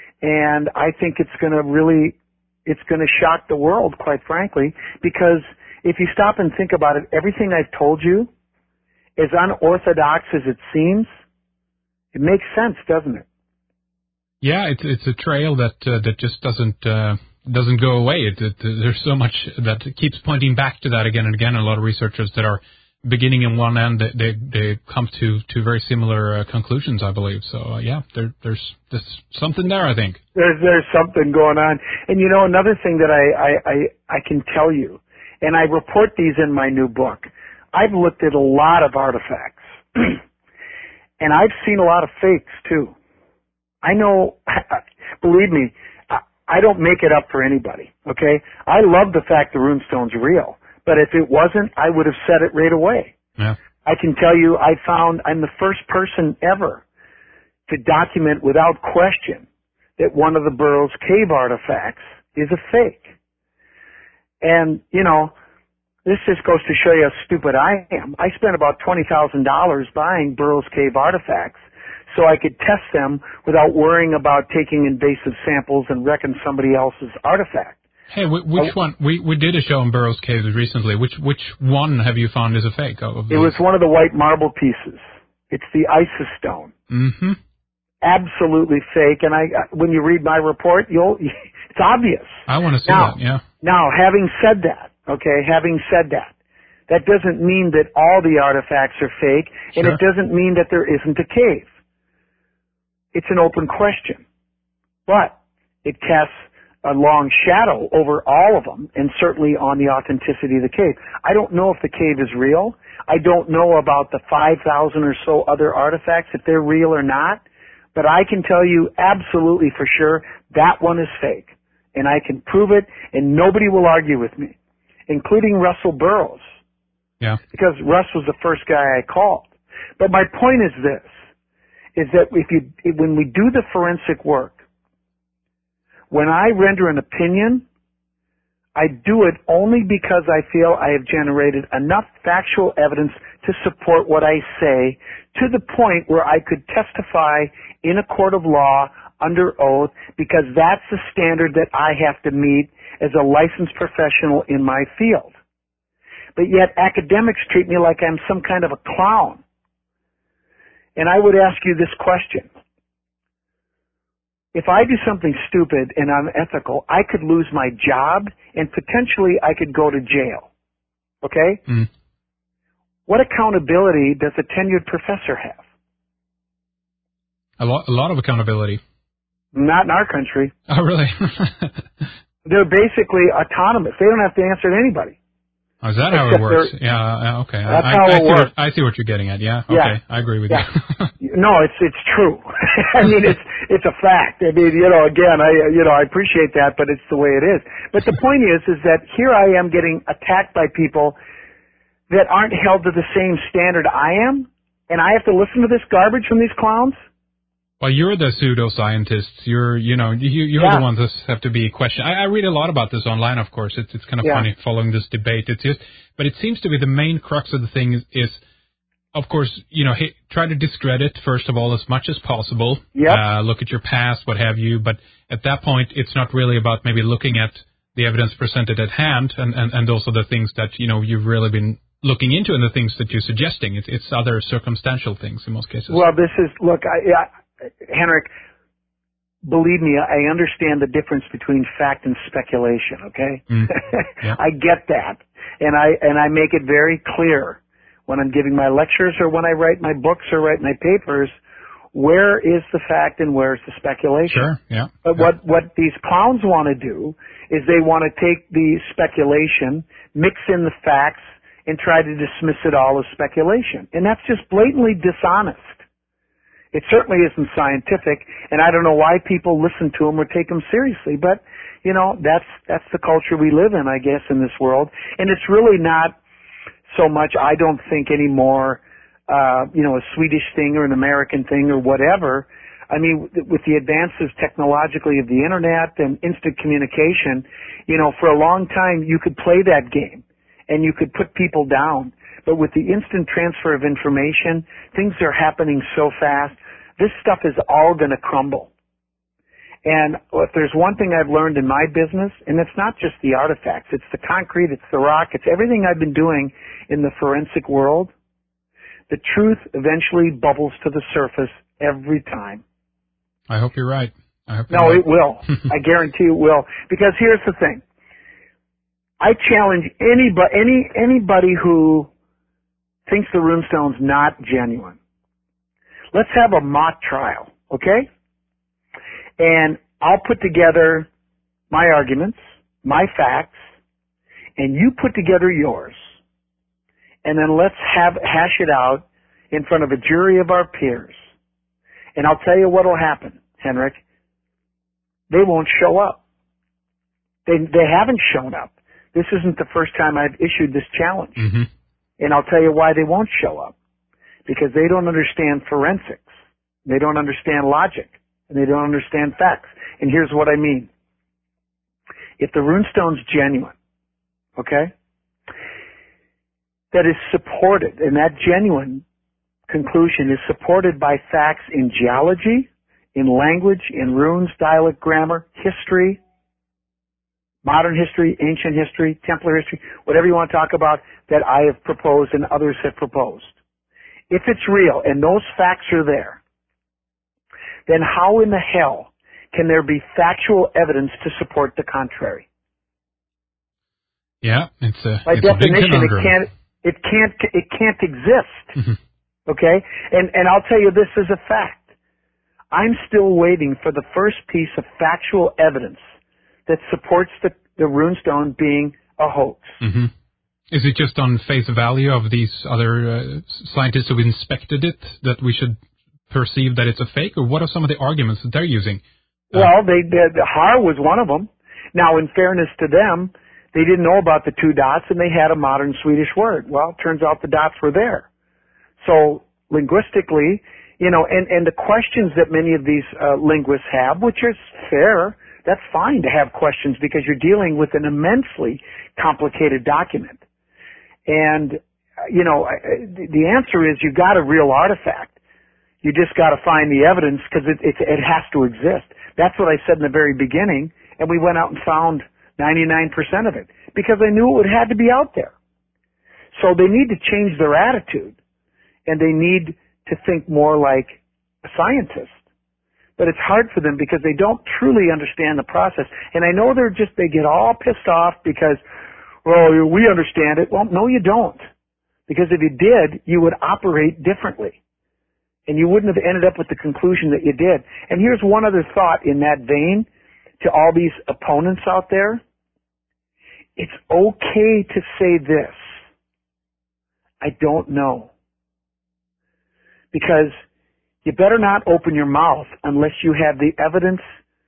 and I think it's going to shock the world, quite frankly, because if you stop and think about it, everything I've told you, as unorthodox as it seems, it makes sense, doesn't it? Yeah, it's a trail that just doesn't go away. There's so much that keeps pointing back to that again and again. A lot of researchers that are beginning in one end, they come to very similar conclusions, I believe. So yeah, there's something there, I think. There's something going on. And you know, another thing that I can tell you, and I report these in my new book, I've looked at a lot of artifacts, and I've seen a lot of fakes too. I know, believe me, I don't make it up for anybody, okay? I love the fact the runestone's real, but if it wasn't, I would have said it right away. Yeah. I can tell you I'm the first person ever to document without question that one of the Burroughs Cave artifacts is a fake. And, you know, this just goes to show you how stupid I am. I spent about $20,000 buying Burroughs Cave artifacts so I could test them without worrying about taking invasive samples and wrecking somebody else's artifact. Hey, which one? We did a show on Burroughs Caves recently. Which one have you found is a fake? It was one of the white marble pieces. It's the Isis stone. Mm-hmm. Absolutely fake. And when you read my report, it's obvious. I want to see that. Yeah. Now, having said that, that doesn't mean that all the artifacts are fake, and Sure. it doesn't mean that there isn't a cave. It's an open question, but it casts a long shadow over all of them, and certainly on the authenticity of the cave. I don't know if the cave is real. I don't know about the 5,000 or so other artifacts, if they're real or not, but I can tell you absolutely for sure that one is fake, and I can prove it, and nobody will argue with me, including Russell Burroughs. Yeah. Because Russ was the first guy I called. But my point is this, is that when we do the forensic work, when I render an opinion, I do it only because I feel I have generated enough factual evidence to support what I say to the point where I could testify in a court of law under oath, because that's the standard that I have to meet as a licensed professional in my field. But yet academics treat me like I'm some kind of a clown. And I would ask you this question. If I do something stupid and unethical, I could lose my job and potentially I could go to jail. Okay? Mm. What accountability does a tenured professor have? A lot of accountability. Not in our country. Oh, really? They're basically autonomous. They don't have to answer to anybody. Oh, is that how it works? Yeah, okay. That's how it works. I see what you're getting at. Yeah, okay. Yeah. I agree with you. No, it's true. I mean, it's a fact. I mean, again, I appreciate that, but it's the way it is. But the point is that here I am getting attacked by people that aren't held to the same standard I am, and I have to listen to this garbage from these clowns? Well, you're the pseudoscientists. You're the ones that have to be questioned. I read a lot about this online, of course. It's kind of funny following this debate. But it seems to be the main crux of the thing is of course, try to discredit, first of all, as much as possible. Yep. Look at your past, what have you. But at that point, it's not really about maybe looking at the evidence presented at hand and also the things that, you've really been looking into and the things that you're suggesting. It's other circumstantial things in most cases. Well, Henrik, believe me, I understand the difference between fact and speculation, okay? Yeah. I get that. And I make it very clear when I'm giving my lectures or when I write my books or write my papers, where is the fact and where's the speculation? Sure, yeah. But what these clowns want to do is they want to take the speculation, mix in the facts, and try to dismiss it all as speculation. And that's just blatantly dishonest. It certainly isn't scientific, and I don't know why people listen to them or take them seriously, but, that's the culture we live in, I guess, in this world. And it's really not so much, I don't think, anymore, a Swedish thing or an American thing or whatever. I mean, with the advances technologically of the internet and instant communication, for a long time you could play that game and you could put people down. But with the instant transfer of information, things are happening so fast, this stuff is all going to crumble. And if there's one thing I've learned in my business, and it's not just the artifacts, it's the concrete, it's the rock, it's everything I've been doing in the forensic world, the truth eventually bubbles to the surface every time. I hope you're right. No, it will. I guarantee it will. Because here's the thing. I challenge anybody who thinks the runestone's not genuine. Let's have a mock trial, okay? And I'll put together my arguments, my facts, and you put together yours. And then let's hash it out in front of a jury of our peers. And I'll tell you what will happen, Henrik. They won't show up. They haven't shown up. This isn't the first time I've issued this challenge. Mm-hmm. And I'll tell you why they won't show up. Because they don't understand forensics. They don't understand logic. And they don't understand facts. And here's what I mean. If the runestone's genuine, okay, that is supported, and that genuine conclusion is supported by facts in geology, in language, in runes, dialect, grammar, history, modern history, ancient history, Templar history, whatever you want to talk about that I have proposed and others have proposed. If it's real and those facts are there, then how in the hell can there be factual evidence to support the contrary? Yeah, it's a by it's definition, a big conundrum. it can't exist. Mm-hmm. Okay, and I'll tell you this is a fact. I'm still waiting for the first piece of factual evidence that supports the runestone being a hoax. Mm-hmm. Is it just on face value of these other scientists who inspected it that we should perceive that it's a fake, or what are some of the arguments that they're using? Well, the Har was one of them. Now, in fairness to them, they didn't know about the two dots, and they had a modern Swedish word. Well, it turns out the dots were there. So, linguistically, and the questions that many of these linguists have, which is fair, that's fine to have questions because you're dealing with an immensely complicated document. And, the answer is you've got a real artifact. You just got to find the evidence because it has to exist. That's what I said in the very beginning, and we went out and found 99% of it because I knew it had to be out there. So they need to change their attitude, and they need to think more like a scientist. But it's hard for them because they don't truly understand the process. And I know they get all pissed off because, well, we understand it. Well, no, you don't. Because if you did, you would operate differently. And you wouldn't have ended up with the conclusion that you did. And here's one other thought in that vein to all these opponents out there. It's okay to say this. I don't know. Because you better not open your mouth unless you have the evidence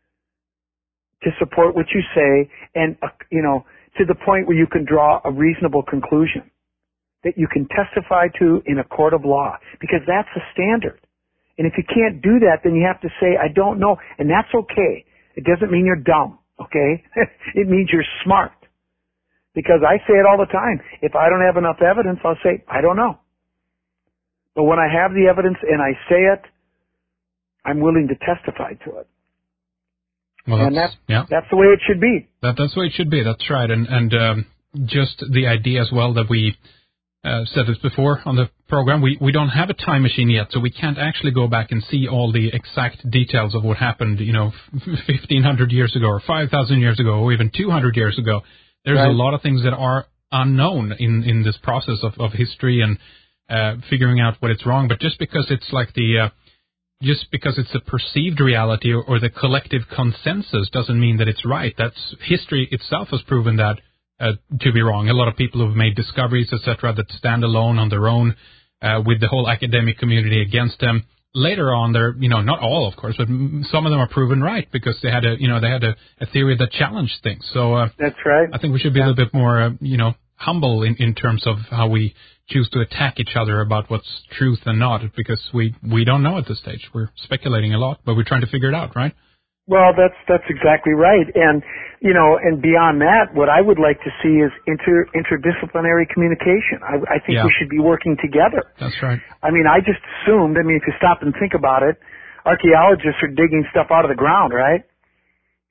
to support what you say and, to the point where you can draw a reasonable conclusion that you can testify to in a court of law, because that's the standard. And if you can't do that, then you have to say, I don't know, and that's okay. It doesn't mean you're dumb, okay? It means you're smart. Because I say it all the time. If I don't have enough evidence, I'll say, I don't know. But when I have the evidence and I say it, I'm willing to testify to it. Well, and that's the way it should be. That's the way it should be. That's right. And just the idea as well that we said this before on the program, we don't have a time machine yet, so we can't actually go back and see all the exact details of what happened, 1,500 years ago or 5,000 years ago or even 200 years ago. There's a lot of things that are unknown in this process of history and figuring out what it's wrong. But just because it's like just because it's a perceived reality or the collective consensus doesn't mean that it's right. That's history itself has proven that to be wrong. A lot of people have made discoveries, etc., that stand alone on their own with the whole academic community against them. Later on, they're not all, of course, but some of them are proven right because they had a theory that challenged things. So that's right. I think we should be a little bit more humble in terms of how we choose to attack each other about what's truth and not, because we don't know at this stage. We're speculating a lot, but we're trying to figure it out, right? Well, that's exactly right. And, and beyond that, what I would like to see is interdisciplinary communication. I think we should be working together. That's right. I mean, I just assumed, if you stop and think about it, archaeologists are digging stuff out of the ground, right?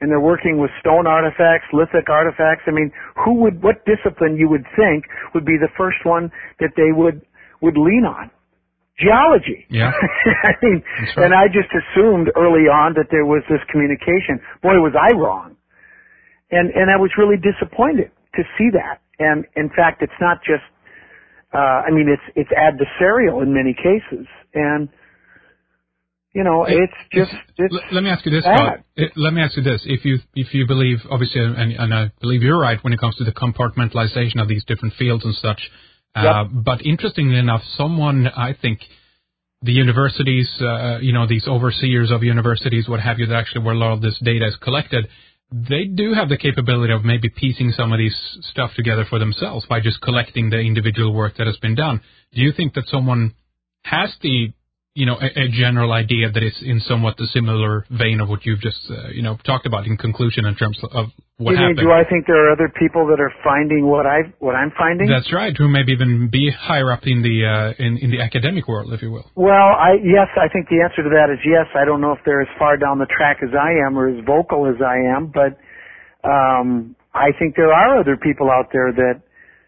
and they're working with stone artifacts, lithic artifacts. I mean, what discipline you would think would be the first one that they would lean on? Geology. Yeah. I mean, right. And I just assumed early on that there was this communication. Boy, was I wrong. And I was really disappointed to see that. And in fact, it's not just, it's adversarial in many cases. And, let me ask you this, Scott. Let me ask you this. If you believe, obviously, and I believe you're right when it comes to the compartmentalization of these different fields and such, yep. But interestingly enough, I think, the universities, these overseers of universities, what have you, that actually where a lot of this data is collected, they do have the capability of maybe piecing some of these stuff together for themselves by just collecting the individual work that has been done. Do you think that someone has the a general idea that it's in somewhat the similar vein of what you've just, talked about in conclusion in terms of what happened? Do I think there are other people that are finding what I'm finding? That's right, who maybe even be higher up in the academic world, if you will. Well, yes, I think the answer to that is yes. I don't know if they're as far down the track as I am or as vocal as I am, but I think there are other people out there that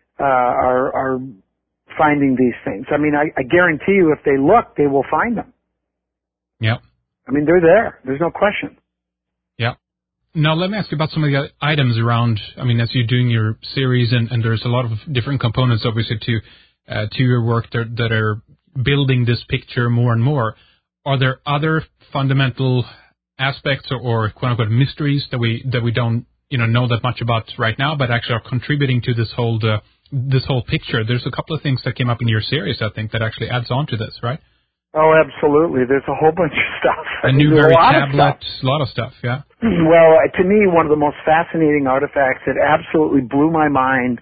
are finding these things. I mean, I guarantee you if they look, they will find them. Yeah. I mean, they're there. There's no question. Yeah. Now, let me ask you about some of the items around, as you're doing your series, and there's a lot of different components, obviously, to your work that are building this picture more and more. Are there other fundamental aspects or quote-unquote mysteries that we don't, know that much about right now, but actually are contributing to this whole picture? There's a couple of things that came up in your series, I think, that actually adds on to this, right? Oh, absolutely. There's a whole bunch of stuff. A Newberry tablet, a lot of stuff, yeah. Well, to me, one of the most fascinating artifacts that absolutely blew my mind,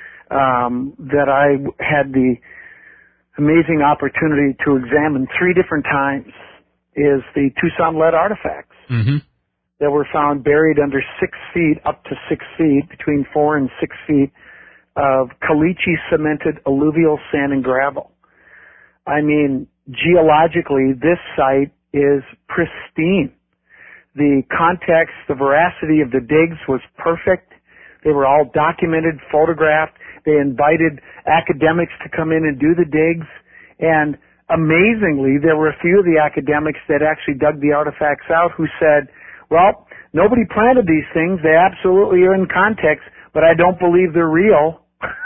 that I had the amazing opportunity to examine 3 different times, is the Tucson lead artifacts that were found buried under 6 feet, up to 6 feet, between 4 and 6 feet, of caliche cemented alluvial sand and gravel. I mean, geologically, this site is pristine. The context, the veracity of the digs was perfect. They were all documented, photographed. They invited academics to come in and do the digs. And amazingly, there were a few of the academics that actually dug the artifacts out who said, well, nobody planted these things. They absolutely are in context, but I don't believe they're real.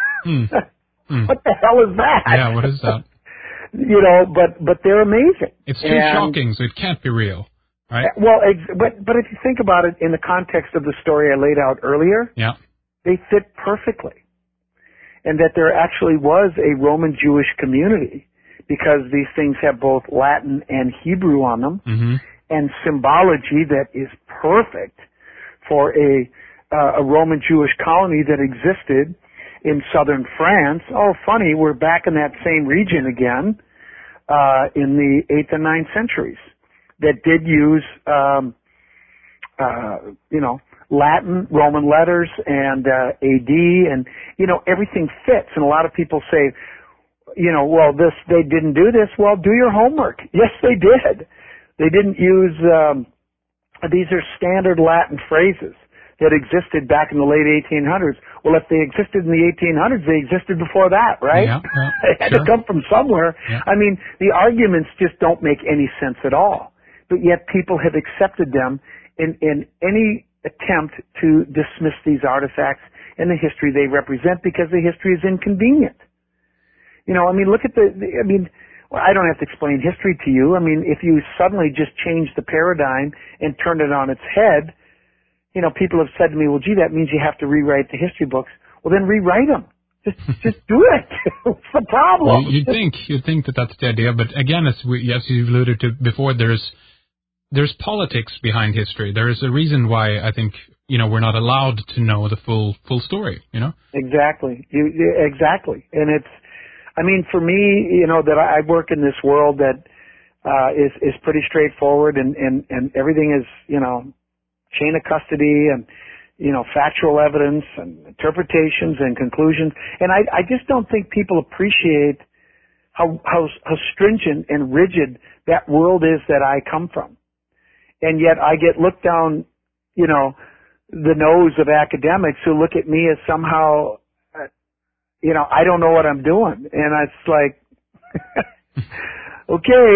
What the hell is that? Yeah, what is that? But they're amazing. It's too shocking, so it can't be real, right? Well, but if you think about it in the context of the story I laid out earlier, yeah, they fit perfectly. And that there actually was a Roman Jewish community, because these things have both Latin and Hebrew on them, and symbology that is perfect for a Roman Jewish colony that existed in southern France. Oh, funny, we're back in that same region again, in the 8th and 9th centuries, that did use, Latin, Roman letters, and AD, and, everything fits. And a lot of people say, well, they didn't do this. Well, do your homework. Yes, they did. They didn't use, these are standard Latin phrases that existed back in the late 1800s. Well, if they existed in the 1800s, they existed before that, right? Yeah, they had to come from somewhere. Yeah. I mean, the arguments just don't make any sense at all. But yet people have accepted them in any attempt to dismiss these artifacts and the history they represent, because the history is inconvenient. Look at well, I don't have to explain history to you. I mean, if you suddenly just change the paradigm and turn it on its head, people have said to me, well, gee, that means you have to rewrite the history books. Well, then rewrite them. Just do it. What's the problem? Well, you'd think that that's the idea, but again, as you alluded to before, there's politics behind history. There is a reason why I think we're not allowed to know the full story. Exactly. Exactly, and for me, that I work in this world that is pretty straightforward, and everything is chain of custody and factual evidence and interpretations and conclusions. And I just don't think people appreciate how stringent and rigid that world is that I come from. And yet I get looked down, the nose of academics who look at me as somehow, I don't know what I'm doing. And it's like, okay.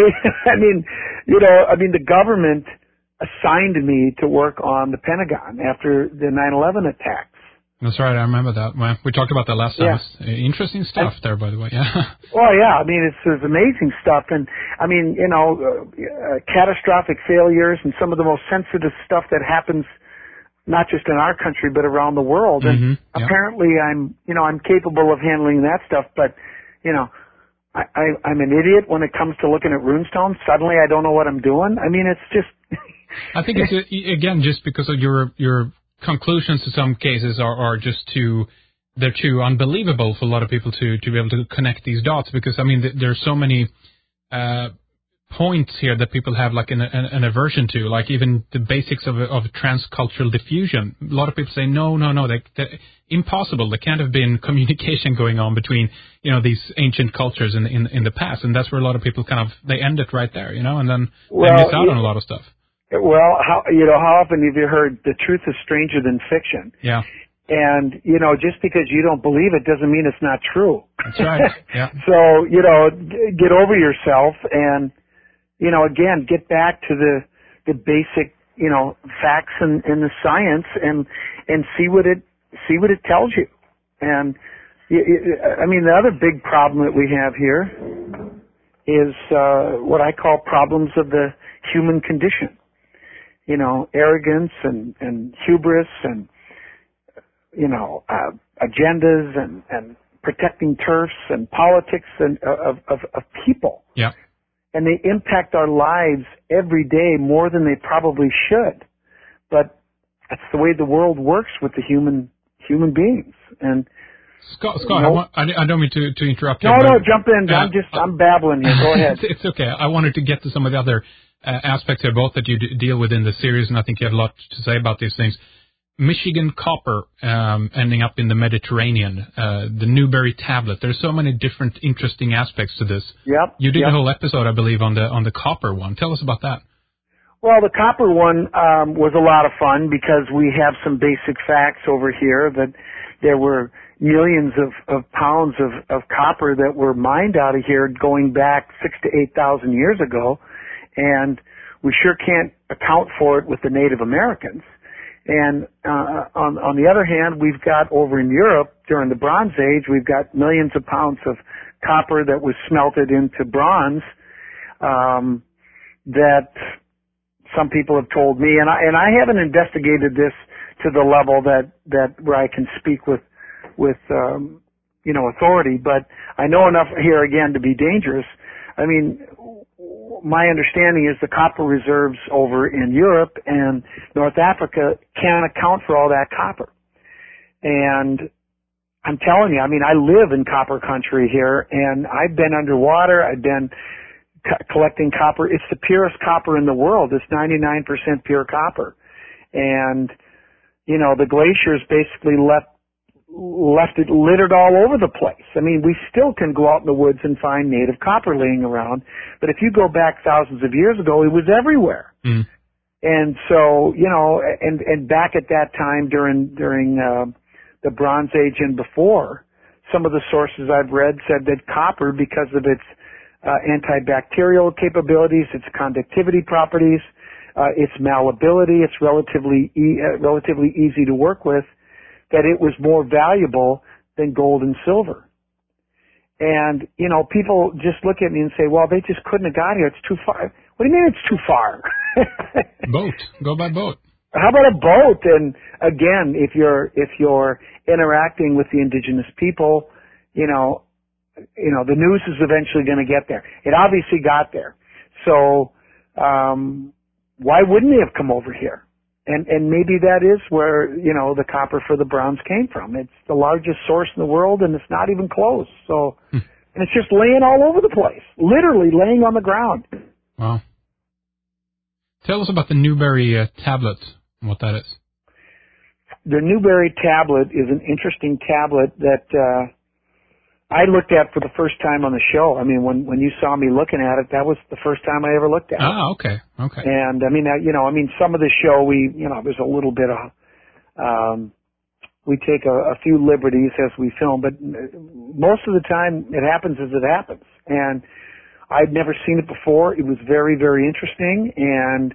The government assigned me to work on the Pentagon after the 9/11 attacks. That's right. I remember that. Well, we talked about that last time. Yeah. Interesting stuff there, by the way. Yeah. Well, yeah. It's amazing stuff. And, catastrophic failures and some of the most sensitive stuff that happens not just in our country, but around the world. And apparently I'm capable of handling that stuff. But, I'm an idiot when it comes to looking at runestones. Suddenly I don't know what I'm doing. It's just... I think it's, again, just because of your conclusions in some cases are just they're too unbelievable for a lot of people to be able to connect these dots, because there's so many points here that people have like an aversion to, like even the basics of transcultural diffusion. A lot of people say no, they're impossible. There can't have been communication going on between these ancient cultures in the past, and that's where a lot of people they end it right there, and then they miss out on a lot of stuff. Well, how often have you heard the truth is stranger than fiction? Yeah. And, just because you don't believe it doesn't mean it's not true. That's right. Yeah. So, get over yourself and, again, get back to the basic, facts and the science and see what it tells you. And, the other big problem that we have here is, what I call problems of the human condition. Arrogance and hubris and, agendas and protecting turfs and politics and of people. Yeah. And they impact our lives every day more than they probably should. But that's the way the world works with the human beings. And Scott, I don't mean to interrupt you. No, jump in. I'm babbling here. Go ahead. It's okay. I wanted to get to some of the other aspects here, both that you deal with in the series, and I think you have a lot to say about these things. Michigan copper ending up in the Mediterranean, the Newberry tablet. There's so many different interesting aspects to this. Yep. You did a whole episode, I believe, on the copper one. Tell us about that. Well, the copper one was a lot of fun because we have some basic facts over here that there were millions of pounds of copper that were mined out of here going back 6,000 to 8,000 years ago. And we sure can't account for it with the Native Americans. And on the other hand, we've got over in Europe during the Bronze Age, we've got millions of pounds of copper that was smelted into bronze that some people have told me, and I haven't investigated this to the level that where I can speak with authority, but I know enough here again to be dangerous. My understanding is the copper reserves over in Europe and North Africa can't account for all that copper. And I'm telling you, I live in copper country here, and I've been underwater. I've been collecting copper. It's the purest copper in the world. It's 99% pure copper. And, the glaciers basically left it littered all over the place. We still can go out in the woods and find native copper laying around, but if you go back thousands of years ago, it was everywhere. Mm. And so, and back at that time during the Bronze Age and before, some of the sources I've read said that copper, because of its antibacterial capabilities, its conductivity properties, its malleability, it's relatively easy to work with, that it was more valuable than gold and silver. And, people just look at me and say, well, they just couldn't have got here. It's too far. What do you mean it's too far? Boat. Go by boat. How about a boat? And again, if you're interacting with the indigenous people, the news is eventually going to get there. It obviously got there. So, why wouldn't they have come over here? And maybe that is where, the copper for the bronze came from. It's the largest source in the world, and it's not even close. So, and it's just laying all over the place, literally laying on the ground. Wow. Tell us about the Newberry tablet and what that is. The Newberry tablet is an interesting tablet that I looked at for the first time on the show. I mean, when you saw me looking at it, that was the first time I ever looked at it. Ah, okay. And I mean, some of the show there's a little bit of, we take a few liberties as we film, but most of the time it happens as it happens. And I'd never seen it before. It was very, very interesting. And,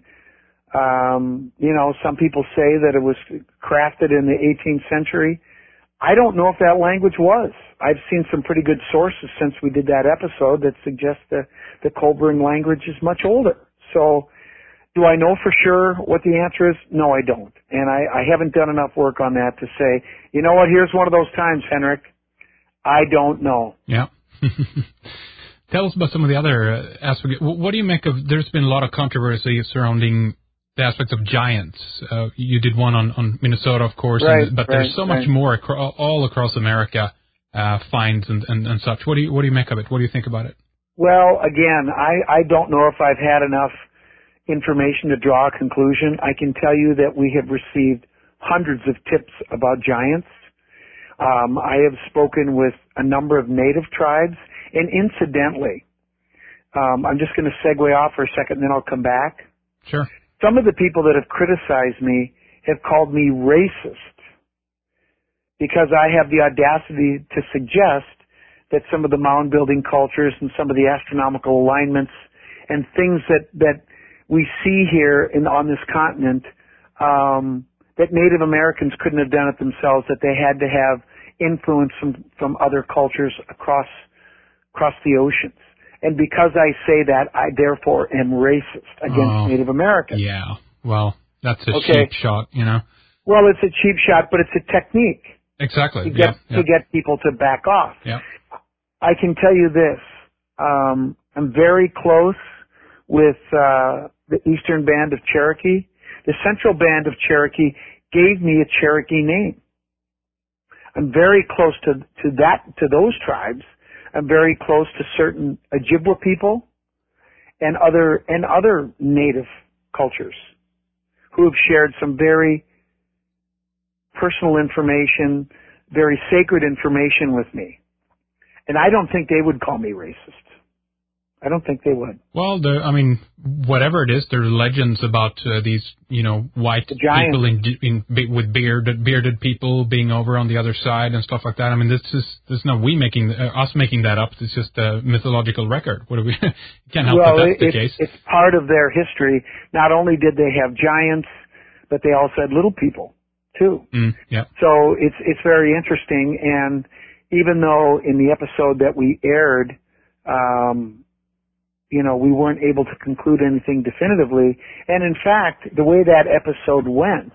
some people say that it was crafted in the 18th century. I don't know if that language was. I've seen some pretty good sources since we did that episode that suggest that the Colburn language is much older. So do I know for sure what the answer is? No, I don't. And I haven't done enough work on that to say, you know what, here's one of those times, Henrik. I don't know. Yeah. Tell us about some of the other aspects. What do you make of, there's been a lot of controversy surrounding the aspects of giants. You did one on Minnesota, of course, but there's so much more all across America, finds and such. What do you make of it? What do you think about it? Well, again, I don't know if I've had enough information to draw a conclusion. I can tell you that we have received hundreds of tips about giants. I have spoken with a number of native tribes, and incidentally, I'm just going to segue off for a second, and then I'll come back. Sure. Some of the people that have criticized me have called me racist because I have the audacity to suggest that some of the mound building cultures and some of the astronomical alignments and things that we see here on this continent, that Native Americans couldn't have done it themselves, that they had to have influence from other cultures across the oceans. And because I say that, I therefore am racist against Native Americans. Yeah, well, that's a cheap shot, Well, it's a cheap shot, but it's a technique. Exactly. To get people to back off. Yeah. I can tell you this. I'm very close with the Eastern Band of Cherokee. The Central Band of Cherokee gave me a Cherokee name. I'm very close to those tribes. I'm very close to certain Ojibwa people and other native cultures who have shared some very personal information, very sacred information with me. And I don't think they would call me racist. I don't think they would. Well, whatever it is, there are legends about these, white people with bearded people being over on the other side and stuff like that. I mean, there's no us making that up. It's just a mythological record. What do we? Can't help that that's the case. It's part of their history. Not only did they have giants, but they also had little people too. Yeah. So it's very interesting. And even though in the episode that we aired, we weren't able to conclude anything definitively. And in fact, the way that episode went,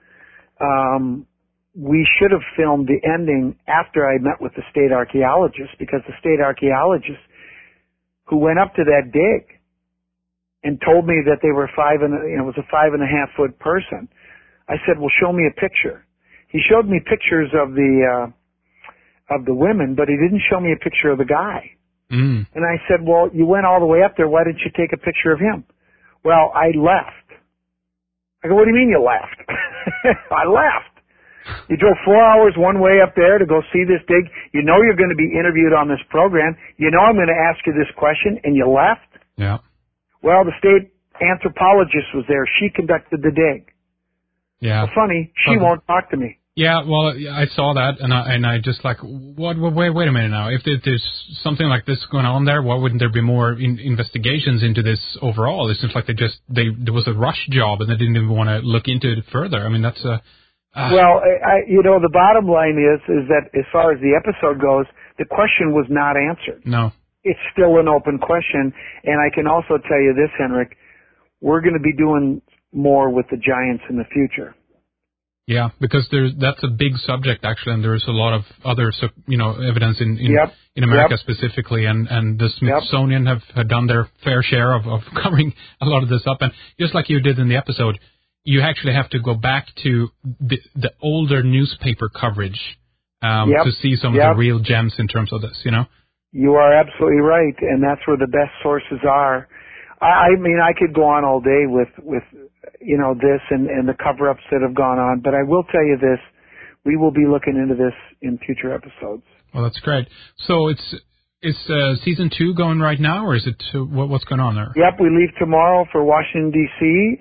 we should have filmed the ending after I met with the state archaeologist, because the state archaeologist who went up to that dig and told me that they were it was a 5.5 foot person. I said, well, show me a picture. He showed me pictures of the women, but he didn't show me a picture of the guy. And I said, well, you went all the way up there. Why didn't you take a picture of him? Well, I left. I go, what do you mean you left? I left. You drove 4 hours one way up there to go see this dig. You know you're going to be interviewed on this program. You know I'm going to ask you this question, and you left? Yeah. Well, the state anthropologist was there. She conducted the dig. Yeah. Well, funny, she won't talk to me. Yeah, well, I saw that, and I just like, wait a minute now. If there's something like this going on there, why wouldn't there be more investigations into this overall? It seems like there was a rush job, and they didn't even want to look into it further. I mean, that's Well, the bottom line is that as far as the episode goes, the question was not answered. No. It's still an open question, and I can also tell you this, Henrik, we're going to be doing more with the giants in the future. Yeah, because that's a big subject actually, and there's a lot of other evidence in America specifically, and the Smithsonian have done their fair share of covering a lot of this up. And just like you did in the episode, you actually have to go back to the older newspaper coverage to see some of the real gems in terms of this. You are absolutely right, and that's where the best sources are. I mean, I could go on all day with this and the cover-ups that have gone on, but I will tell you this, we will be looking into this in future episodes. Well, that's great. So it's season 2 going right now, or is it what's going on there? Yep, we leave tomorrow for Washington, D.C.,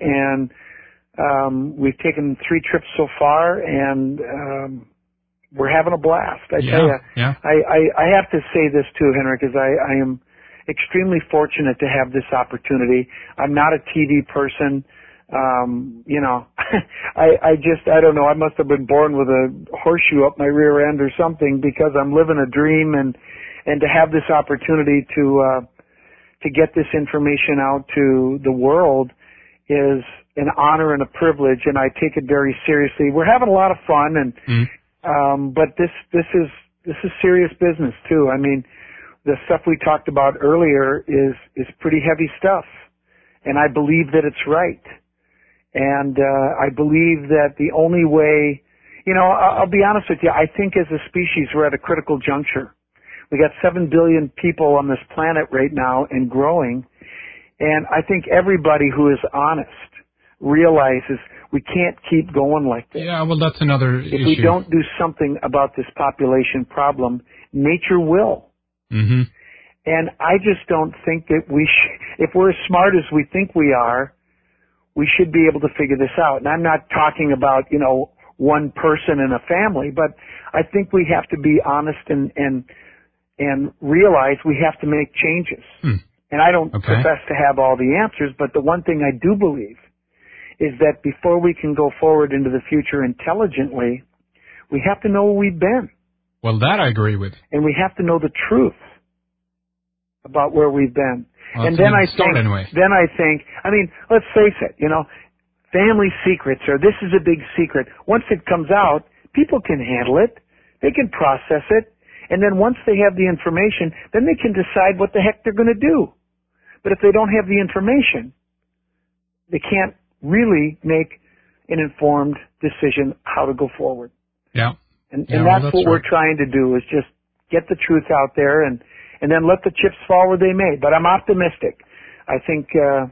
and we've taken 3 trips so far, and we're having a blast. I tell you, I have to say this too, Henrik, is I am extremely fortunate to have this opportunity. I'm not a TV person. You know, I don't know, I must have been born with a horseshoe up my rear end or something, because I'm living a dream, and to have this opportunity to get this information out to the world is an honor and a privilege, and I take it very seriously. We're having a lot of fun, and but this is serious business too. I mean, the stuff we talked about earlier is pretty heavy stuff, and I believe that it's right. And I believe that the only way, you know, I'll be honest with you, I think as a species we're at a critical juncture. We got 7 billion people on this planet right now and growing, and I think everybody who is honest realizes we can't keep going like this. Yeah, well, that's another issue. If we don't do something about this population problem, nature will. Mm-hmm. And I just don't think that if we're as smart as we think we are, we should be able to figure this out. And I'm not talking about, you know, one person in a family, but I think we have to be honest and realize we have to make changes. And I don't profess to have all the answers, but the one thing I do believe is that before we can go forward into the future intelligently, we have to know where we've been. Well, that I agree with. And we have to know the truth about where we've been. Well, and then I think, I mean, let's face it, you know, family secrets, or this is a big secret. Once it comes out, people can handle it. They can process it. And then once they have the information, then they can decide what the heck they're going to do. But if they don't have the information, they can't really make an informed decision how to go forward. Yeah. And that's what we're trying to do, is just get the truth out there and then let the chips fall where they may. But I'm optimistic. I think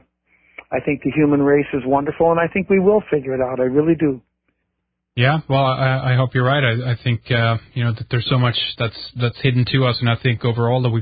the human race is wonderful, and I think we will figure it out. I really do. Yeah, well, I hope you're right. I think you know, that there's so much that's hidden to us, and I think overall that we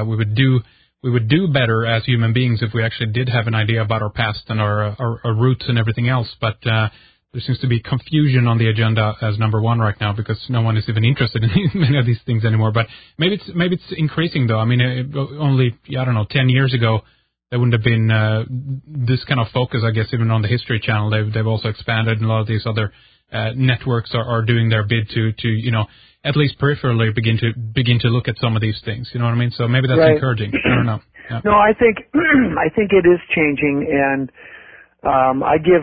would do better as human beings if we actually did have an idea about our past and our roots and everything else. But there seems to be confusion on the agenda as number one right now, because no one is even interested in many of these things anymore. But maybe it's increasing though. I mean, only 10 years ago there wouldn't have been this kind of focus, I guess, even on the History Channel. They've also expanded, and a lot of these other networks are doing their bid to you know, at least peripherally begin to look at some of these things. You know what I mean? So maybe that's encouraging. I don't know. Yeah. No, I think it is changing, and I give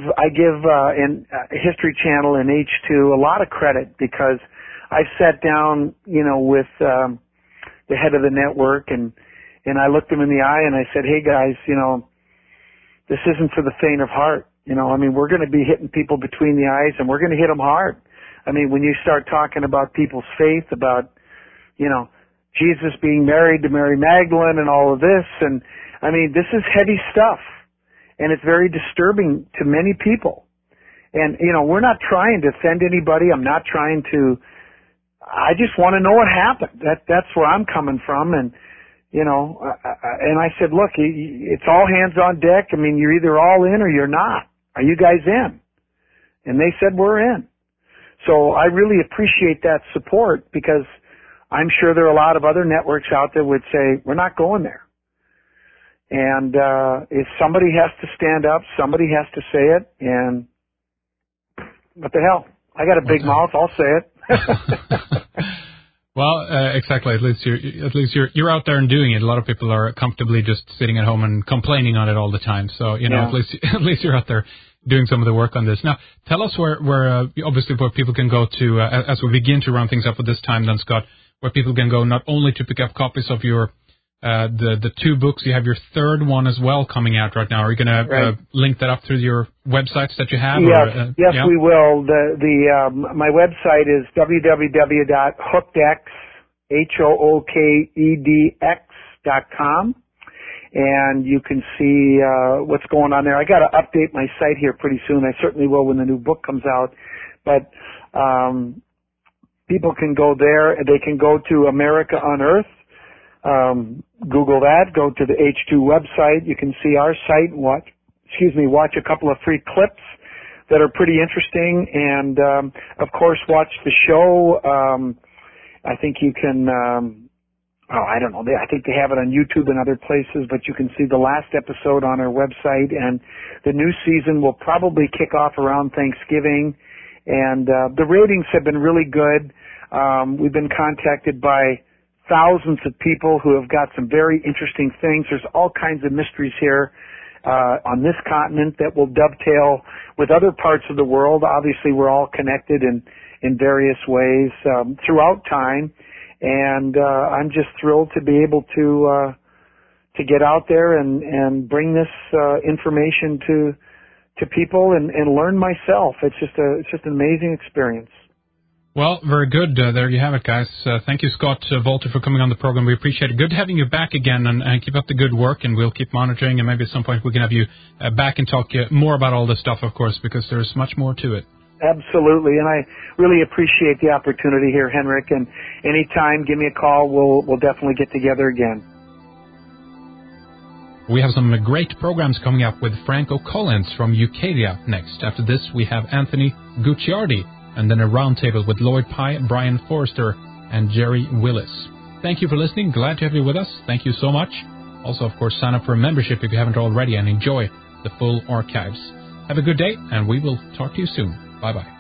in History Channel and H2 a lot of credit, because I've sat down, you know, with the head of the network, and I looked him in the eye and I said, "Hey guys, you know, this isn't for the faint of heart. You know, I mean, we're going to be hitting people between the eyes, and we're going to hit them hard. I mean, when you start talking about people's faith, about, you know, Jesus being married to Mary Magdalene and all of this, and I mean, this is heavy stuff, and it's very disturbing to many people. And, you know, we're not trying to offend anybody. I'm not trying to, I just want to know what happened. That's where I'm coming from. And, you know, and I said, look, it's all hands on deck. I mean, you're either all in or you're not. Are you guys in? And they said, we're in. So I really appreciate that support, because I'm sure there are a lot of other networks out there would say, we're not going there. And if somebody has to stand up, somebody has to say it, and what the hell? I got a big mouth, I'll say it. Well, exactly. At least you're out there and doing it. A lot of people are comfortably just sitting at home and complaining on it all the time. So, you know, at least you're out there doing some of the work on this. Now, tell us where obviously where people can go to as we begin to round things up at this time, then, Scott, where people can go not only to pick up copies of your the 2 books. You have your 3rd one as well coming out right now. Are you going to link that up through your websites that you have? Yes, we will. My website is www.hookedx.com, and you can see what's going on there. I got to update my site here pretty soon. I certainly will when the new book comes out. But people can go there. They can go to America Unearthed. Google that. Go to the H2 website. You can see our site and watch a couple of free clips that are pretty interesting. And, of course, watch the show. I think you can, I don't know. I think they have it on YouTube and other places, but you can see the last episode on our website. And the new season will probably kick off around Thanksgiving. And the ratings have been really good. We've been contacted by thousands of people who have got some very interesting things. There's all kinds of mysteries here on this continent that will dovetail with other parts of the world. Obviously, we're all connected in various ways throughout time. And I'm just thrilled to be able to get out there and bring this information to people and learn myself. It's just an amazing experience. Well, very good. There you have it, guys. Thank you, Scott Wolter, for coming on the program. We appreciate it. Good having you back again, and keep up the good work, and we'll keep monitoring, and maybe at some point we can have you back and talk more about all this stuff, of course, because there's much more to it. Absolutely, and I really appreciate the opportunity here, Henrik, and anytime, give me a call. We'll definitely get together again. We have some great programs coming up with Franco Collins from Ucadia next. After this, we have Anthony Gucciardi, and then a roundtable with Lloyd Pye, Brian Forrester, and Jerry Willis. Thank you for listening. Glad to have you with us. Thank you so much. Also, of course, sign up for a membership if you haven't already, and enjoy the full archives. Have a good day, and we will talk to you soon. Bye-bye.